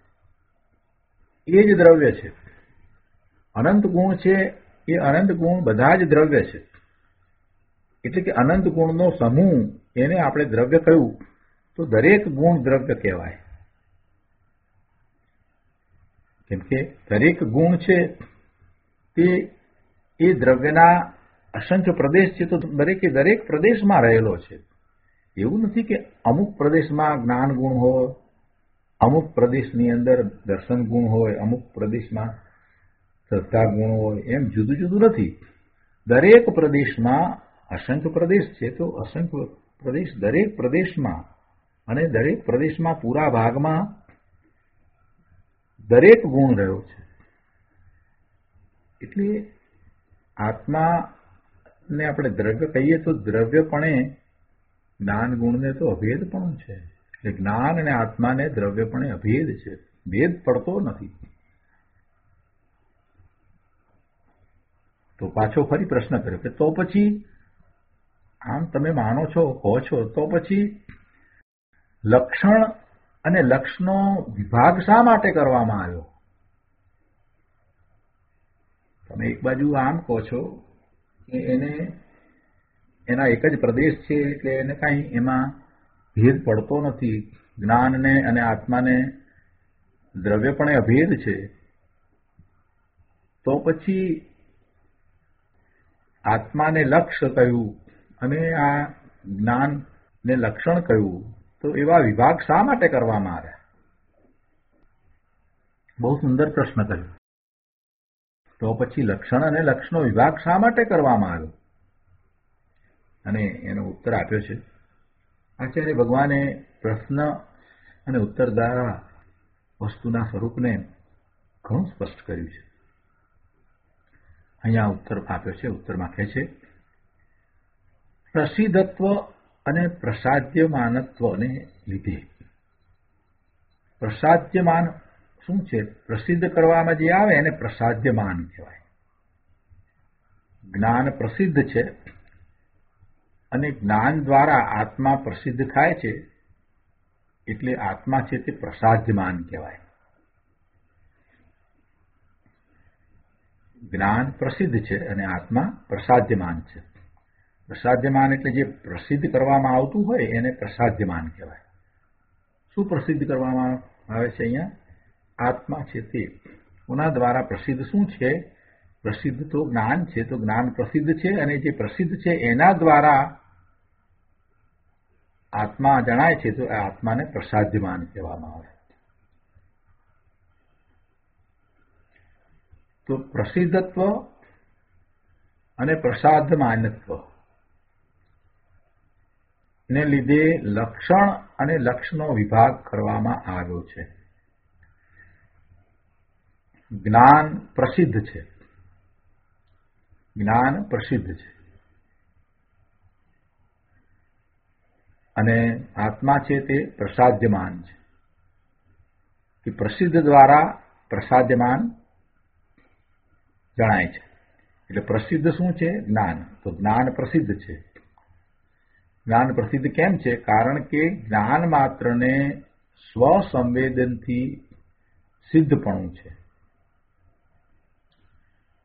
એ જ દ્રવ્ય છે. અનંત ગુણ છે એ અનંત ગુણ બધા જ દ્રવ્ય છે. એટલે કે અનંત ગુણનો સમૂહ એને આપણે દ્રવ્ય કહ્યું તો દરેક ગુણ દ્રવ્ય કહેવાય. કેમ કે દરેક ગુણ છે તે એ દ્રવ્યના અસંખ્ય પ્રદેશ છે, તો દરેકે દરેક પ્રદેશમાં રહેલો છે. એવું નથી કે અમુક પ્રદેશમાં જ્ઞાન ગુણ હોય, અમુક પ્રદેશની અંદર દર્શન ગુણ હોય, અમુક પ્રદેશમાં શ્રદ્ધા ગુણ હોય, એમ જુદું જુદું નથી. દરેક પ્રદેશમાં અસંખ્ય પ્રદેશ છે, તો અસંખ્ય પ્રદેશ દરેક પ્રદેશમાં અને દરેક પ્રદેશમાં પૂરા ભાગમાં દરેક ગુણ રહ્યો છે. એટલે આત્માને આપણે દ્રવ્ય કહીએ તો દ્રવ્યપણે જ્ઞાન ગુણને તો અભેદ પણ છે. એટલે જ્ઞાન અને આત્માને દ્રવ્યપણે અભેદ છે, ભેદ પડતો નથી. તો પાછો ફરી પ્રશ્ન કર્યો કે તો પછી આમ તમે માનો છો, કહો છો, તો પછી લક્ષણ અને લક્ષનો વિભાગ શા માટે કરવામાં આવ્યો? તમે એક બાજુ આમ કહો છો કે એને એના એક જ પ્રદેશ છે એટલે એને કાંઈ એમાં ભેદ પડતો નથી. જ્ઞાનને અને આત્માને દ્રવ્યપણે અભેદ છે. તો પછી આત્માને લક્ષ્ય કહ્યું અને આ જ્ઞાનને લક્ષણ કહ્યું, તો એવા વિભાગ શા માટે કરવામાં આવ્યા? બહુ સુંદર પ્રશ્ન કર્યો. તો પછી લક્ષણ અને લક્ષનો વિભાગ શા માટે કરવામાં આવ્યો? અને એનો ઉત્તર આપ્યો છે આચાર્ય ભગવાને પ્રશ્ન અને ઉત્તર દ્વારા વસ્તુના સ્વરૂપને ઘણું સ્પષ્ટ કર્યું છે. અહીંયા ઉત્તર આપ્યો છે. ઉત્તરમાં કહે છે પ્રસિદ્ધત્વ અને પ્રસાદ્યમાનત્વને લીધે. પ્રસાદ્યમાન શું છે? પ્રસિદ્ધ કરવામાં જે આવે એને પ્રસાદ્યમાન કહેવાય. જ્ઞાન પ્રસિદ્ધ છે અને જ્ઞાન દ્વારા આત્મા પ્રસિદ્ધ થાય છે એટલે આત્મા છે તે પ્રસાદ્યમાન કહેવાય. જ્ઞાન પ્રસિદ્ધ છે અને આત્મા પ્રસાદ્યમાન છે. પ્રસાદ્યમાન એટલે જે પ્રસિદ્ધ કરવામાં આવતું હોય એને પ્રસાદ્યમાન કહેવાય. શું પ્રસિદ્ધ કરવામાં આવે છે? અહીંયા આત્મા છે તે. કોના દ્વારા પ્રસિદ્ધ? શું છે પ્રસિદ્ધ? તો જ્ઞાન છે. તો જ્ઞાન પ્રસિદ્ધ છે અને જે પ્રસિદ્ધ છે એના દ્વારા આત્મા જણાય છે, તો આ આત્માને પ્રસાદ્યમાન કહેવામાં આવે. તો પ્રસિદ્ધત્વ અને પ્રસાદ્યમાનત્વ ને લીધે લક્ષણ અને લક્ષનો વિભાગ કરવામાં આવ્યો છે. જ્ઞાન પ્રસિદ્ધ છે, જ્ઞાન પ્રસિદ્ધ છે અને આત્મા છે તે પ્રસાદ્યમાન છે. કે પ્રસિદ્ધ દ્વારા પ્રસાદ્યમાન જણાય છે. એટલે પ્રસિદ્ધ શું છે? જ્ઞાન. તો જ્ઞાન પ્રસિદ્ધ છે. જ્ઞાન પ્રસિદ્ધ કેમ છે? કારણ કે જ્ઞાન માત્રને સ્વસંવેદનથી સિદ્ધપણું છે.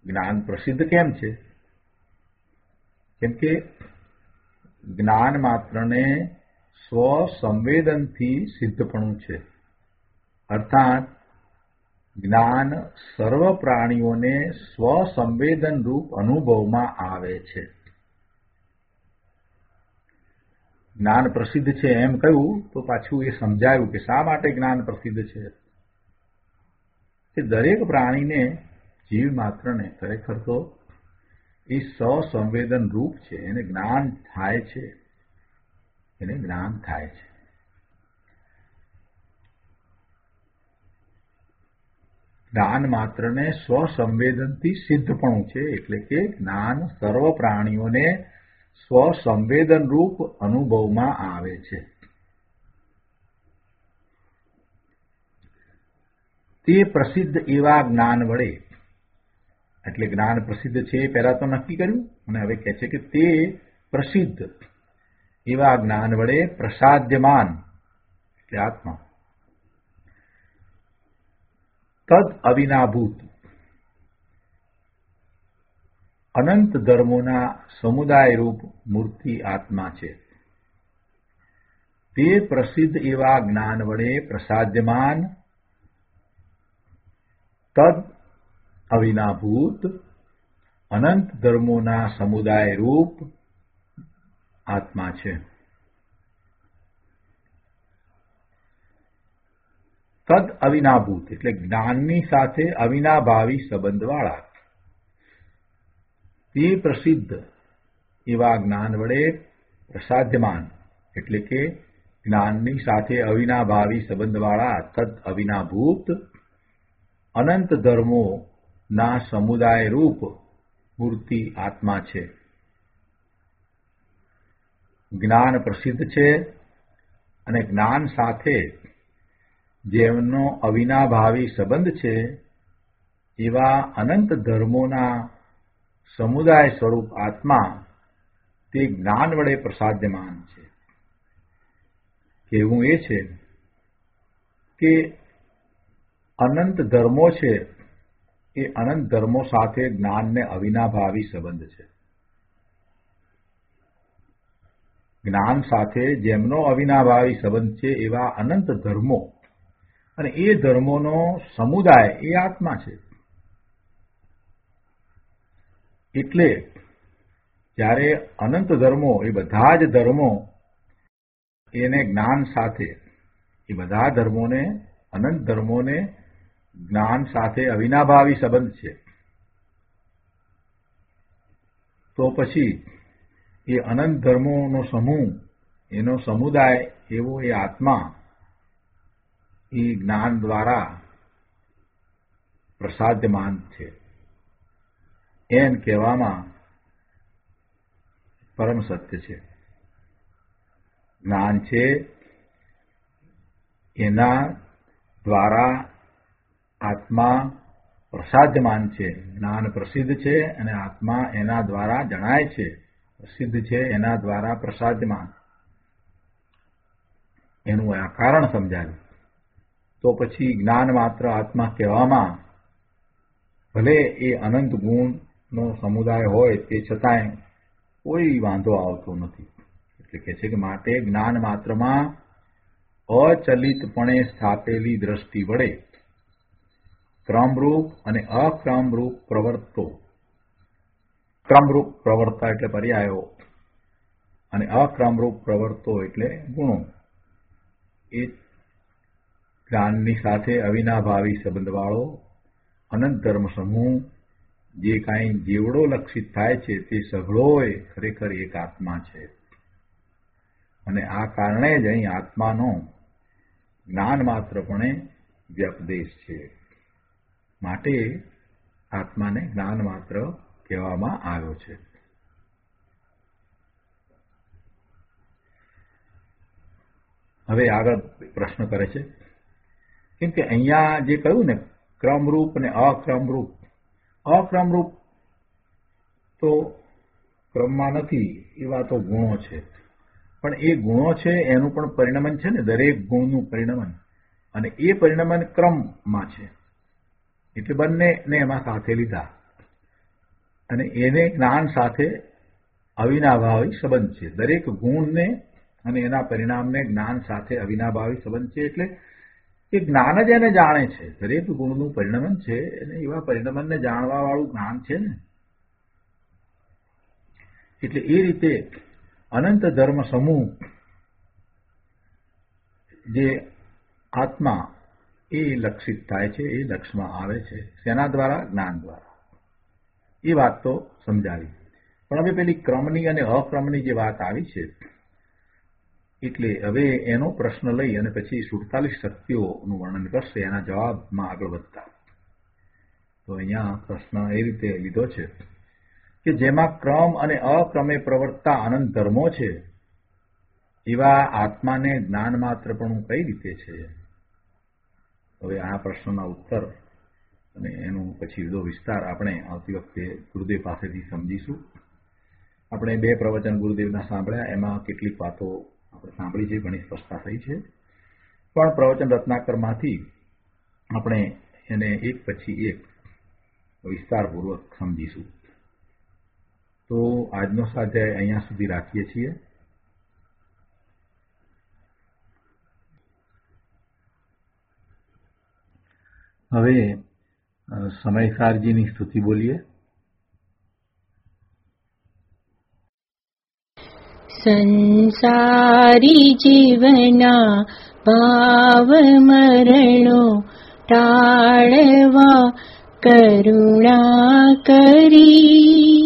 જ્ઞાન પ્રસિદ્ધ કેમ છે? કેમ કે જ્ઞાન માત્રને સ્વસંવેદનથી સિદ્ધપણું છે. અર્થાત જ્ઞાન સર્વ પ્રાણીઓને સ્વસંવેદન રૂપ અનુભવમાં આવે છે. જ્ઞાન પ્રસિદ્ધ છે એમ કહ્યું તો પાછું એ સમજાયું કે શા માટે જ્ઞાન પ્રસિદ્ધ છે. કે દરેક પ્રાણીને, જીવ માત્રને ખરેખર તો એ સ્વસંવેદન રૂપ છે. એને જ્ઞાન થાય છે એને જ્ઞાન થાય છે જ્ઞાન માત્રને સ્વસંવેદનથી સિદ્ધપણું છે. એટલે કે જ્ઞાન સર્વ પ્રાણીઓને સ્વસંવેદન રૂપ અનુભવમાં આવે છે. તે પ્રસિદ્ધ એવા જ્ઞાન વડે, એટલે જ્ઞાન પ્રસિદ્ધ છે એ પહેલા તો નક્કી કર્યું, અને હવે કહે છે કે તે પ્રસિદ્ધ એવા જ્ઞાન વડે પ્રસાદ્યમાન એટલે આત્મા તદ અવિનાભૂત અનંત ધર્મોના સમુદાય રૂપ મૂર્તિ આત્મા છે. તે પ્રસિદ્ધ એવા જ્ઞાન વડે પ્રસાદ્યમાન તદ અવિનાભૂત અનંત ધર્મોના સમુદાય રૂપ આત્મા છે. તદ અવિનાભૂત એટલે જ્ઞાનની સાથે અવિનાભાવી સંબંધવાળા. તે પ્રસિદ્ધ એવા જ્ઞાન વડે પ્રસાદ્યમાન એટલે કે જ્ઞાનની સાથે અવિનાભાવી સંબંધવાળા તદ અવિનાભૂત અનંત ધર્મોના સમુદાય રૂપ મૂર્તિ આત્મા છે. જ્ઞાન પ્રસિદ્ધ છે અને જ્ઞાન સાથે જેમનો અવિનાભાવી સંબંધ છે એવા અનંત ધર્મોના સમુદાય સ્વરૂપ આત્મા તે જ્ઞાન વડે પ્રસાદ્યમાન છે. કહેવું એ છે કે અનંત ધર્મો છે એ અનંત ધર્મો સાથે જ્ઞાનને અવિનાભાવી સંબંધ છે. જ્ઞાન સાથે જેમનો અવિનાભાવી સંબંધ છે એવા અનંત ધર્મો અને એ ધર્મોનો સમુદાય એ આત્મા છે. એટલે જ્યારે અનંત ધર્મો એ બધા જ ધર્મો એને જ્ઞાન સાથે એ બધા ધર્મોને અનંત ધર્મોને જ્ઞાન સાથે અવિનાભાવી સંબંધ છે, તો પછી એ અનંત ધર્મોનો સમૂહ એનો સમુદાય એવો એ આત્મા એ જ્ઞાન દ્વારા પ્રસાદ્યમાન છે એમ કહેવામાં પરમ સત્ય છે. જ્ઞાન છે એના દ્વારા આત્મા પ્રસાદ્યમાન છે. જ્ઞાન પ્રસિદ્ધ છે અને આત્મા એના દ્વારા જણાય છે. પ્રસિદ્ધ છે એના દ્વારા પ્રસાદ્યમાન એનું આ કારણ સમજાવ્યું. તો પછી જ્ઞાન માત્ર આત્મા કહેવામાં ભલે એ અનંત ગુણનો સમુદાય હોય તે છતાંય કોઈ વાંધો આવતો નથી. એટલે કહે છે કે માટે જ્ઞાન માત્રમાં અચલિતપણે સ્થાપેલી દ્રષ્ટિ વડે ક્રમરૂપ અને અક્રમરૂપ પ્રવર્તો, ક્રમરૂપ પ્રવર્તા એટલે પર્યાયો અને અક્રમરૂપ પ્રવર્તો એટલે ગુણો, એ જ્ઞાનની સાથે અવિનાભાવી સંબંધવાળો અનંત ધર્મ સમૂહ જે કાંઈ જીવડો લક્ષિત થાય છે તે સઘળોય ખરેખર એક આત્મા છે. અને આ કારણે જ અહીં આત્માનો જ્ઞાન માત્રપણે વ્યપદેશ છે. માટે આત્માને જ્ઞાન માત્ર કહેવામાં આવ્યો છે. હવે આગળ પ્રશ્ન કરે છે કેમ કે અહીંયા જે કહ્યું ને ક્રમરૂપ અને અક્રમરૂપ, અક્રમરૂપ તો ક્રમમાં નથી એવા તો ગુણો છે, પણ એ ગુણો છે એનું પણ પરિણમન છે ને, દરેક ગુણનું પરિણમન, અને એ પરિણમન ક્રમમાં છે. એટલે બંનેને એમાં સાથે લીધા. અને એને જ્ઞાન સાથે અવિનાભાવી સંબંધ છે. દરેક ગુણને અને એના પરિણામને જ્ઞાન સાથે અવિનાભાવી સંબંધ છે. એટલે એ જ્ઞાન જ એને જાણે છે. દરેક ગુણનું પરિણમન છે અને એવા પરિણમનને જાણવા વાળું જ્ઞાન છે ને. એટલે એ રીતે અનંત ધર્મ સમૂહ જે આત્મા એ લક્ષિત થાય છે, એ લક્ષમાં આવે છે. શેના દ્વારા? જ્ઞાન દ્વારા. એ વાત તો સમજાવી. પણ હવે પેલી ક્રમની અને અક્રમની જે વાત આવી છે, એટલે હવે એનો પ્રશ્ન લઈ અને પછી સુડતાલીસ શક્તિઓનું વર્ણન કરશે એના જવાબમાં આગળ વધતા. તો અહીંયા પ્રશ્ન એ રીતે લીધો છે કે જેમાં ક્રમ અને અક્રમે પ્રવર્તતા અનંત ધર્મો છે, એવા આત્માને જ્ઞાન માત્ર પણ કઈ રીતે છે? હવે આ પ્રશ્નના ઉત્તર અને એનું પછી બધો વિસ્તાર આપણે આવતી વખતે ગુરુદેવ પાસેથી સમજીશું. આપણે બે પ્રવચન ગુરુદેવના સાંભળ્યા, એમાં કેટલીક વાતો આપણે સાંભળી છે, ઘણી સ્પષ્ટતા થઈ છે. પણ પ્રવચન રત્નાકરમાંથી આપણે એને એક પછી એક વિસ્તારપૂર્વક સમજીશું. તો આજનો સ્વાધ્યાય અહીંયા સુધી રાખીએ છીએ. હવે સમયસારજીની સ્તુતિ બોલીએ. સંસારી જીવના ભાવ મરણો ટાળવા કરુણા કરી,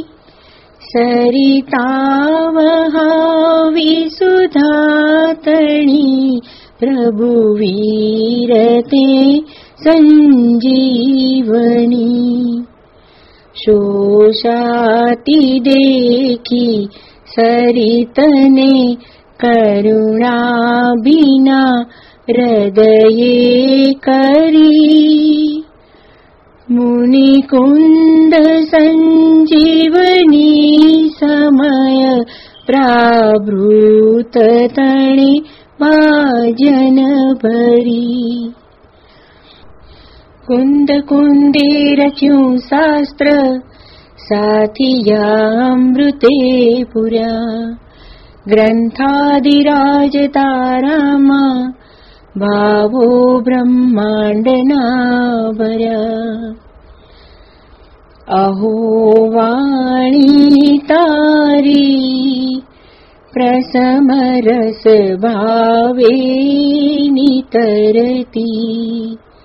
સરિતા વહાવી સુધાતણી પ્રભુ વીરતે સંજીવની. શોષાતી દેખી સરિતને કરુણા બિના હૃદયે કરી, મુનિકુંદ સંજીવની સમય પ્રાવૃત તણે ભાજન ભરી. કુંદ કુંદે રચ્યું શાસ્ત્ર સાથિયામૃતે પુરા, ગ્રંથાદિરાજ તારામાં ભાવો બ્રહ્માંડના ભર્યા. અહો વાણી તારી પ્રસમરસ ભાવે નિતરતી,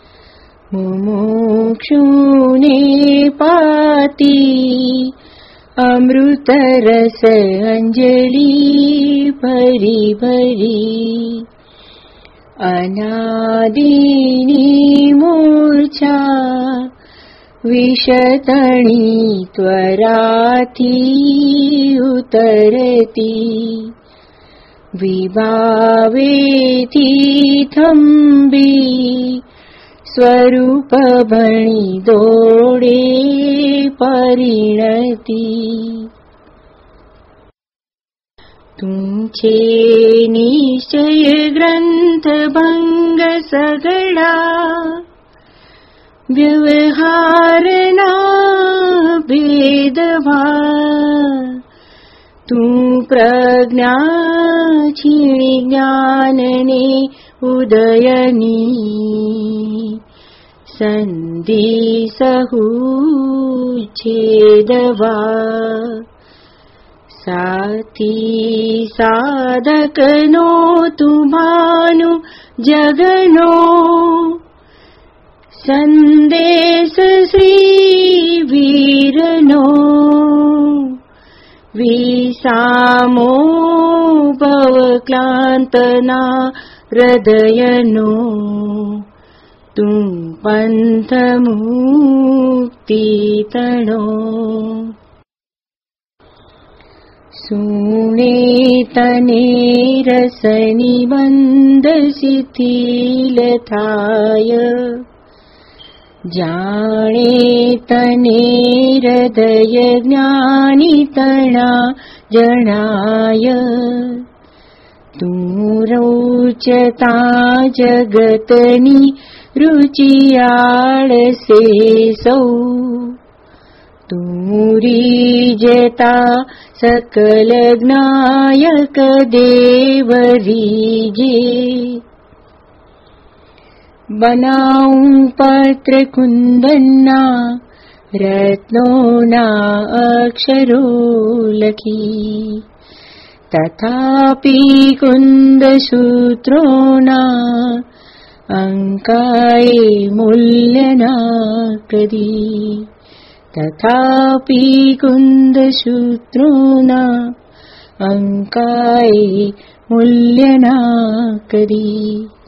મુમુક્ષુને પાતી અમૃત રસ અંજલિ ભરી ભરી. અનાદિની મૂર્છા વિષતણી ત્વરાથી ઉતરતી, વિભાવેથી થંભી સ્વરૂપ ભણી દોડે પરિણતી. તું છે નિશ્ચય ગ્રંથ ભંગ સગડા, વ્યવહારના ભેદભાવ. તું પ્રજ્ઞા છીણી જ્ઞાનને ઉદયની, સંધિ સહુ છેદવા. સાથી સાધકનો તુમ્હાનું જગનો, સંદેશ શ્રી વીરનો. વિસામો ભવક્લાંતના હૃદયનો, તું પંથ મુક્તિ તણો. સુણે તને રસની બંધ શિથિલ થાય, જાણે તને હૃદય જ્ઞાની તણા જણાય. તું રોચતા જગતની રુચિયાળ સે સૌ, तूरीजता सकल ज्ञायक देवरीजे बनाऊं पत्र कुंदन्ना रत्नोना अक्षरो लखी तथापि कुंदसूत्रोना अंकाय मूल्यना कदी तथापि कुंदसूत्रोना अंकाय मूल्यना कदी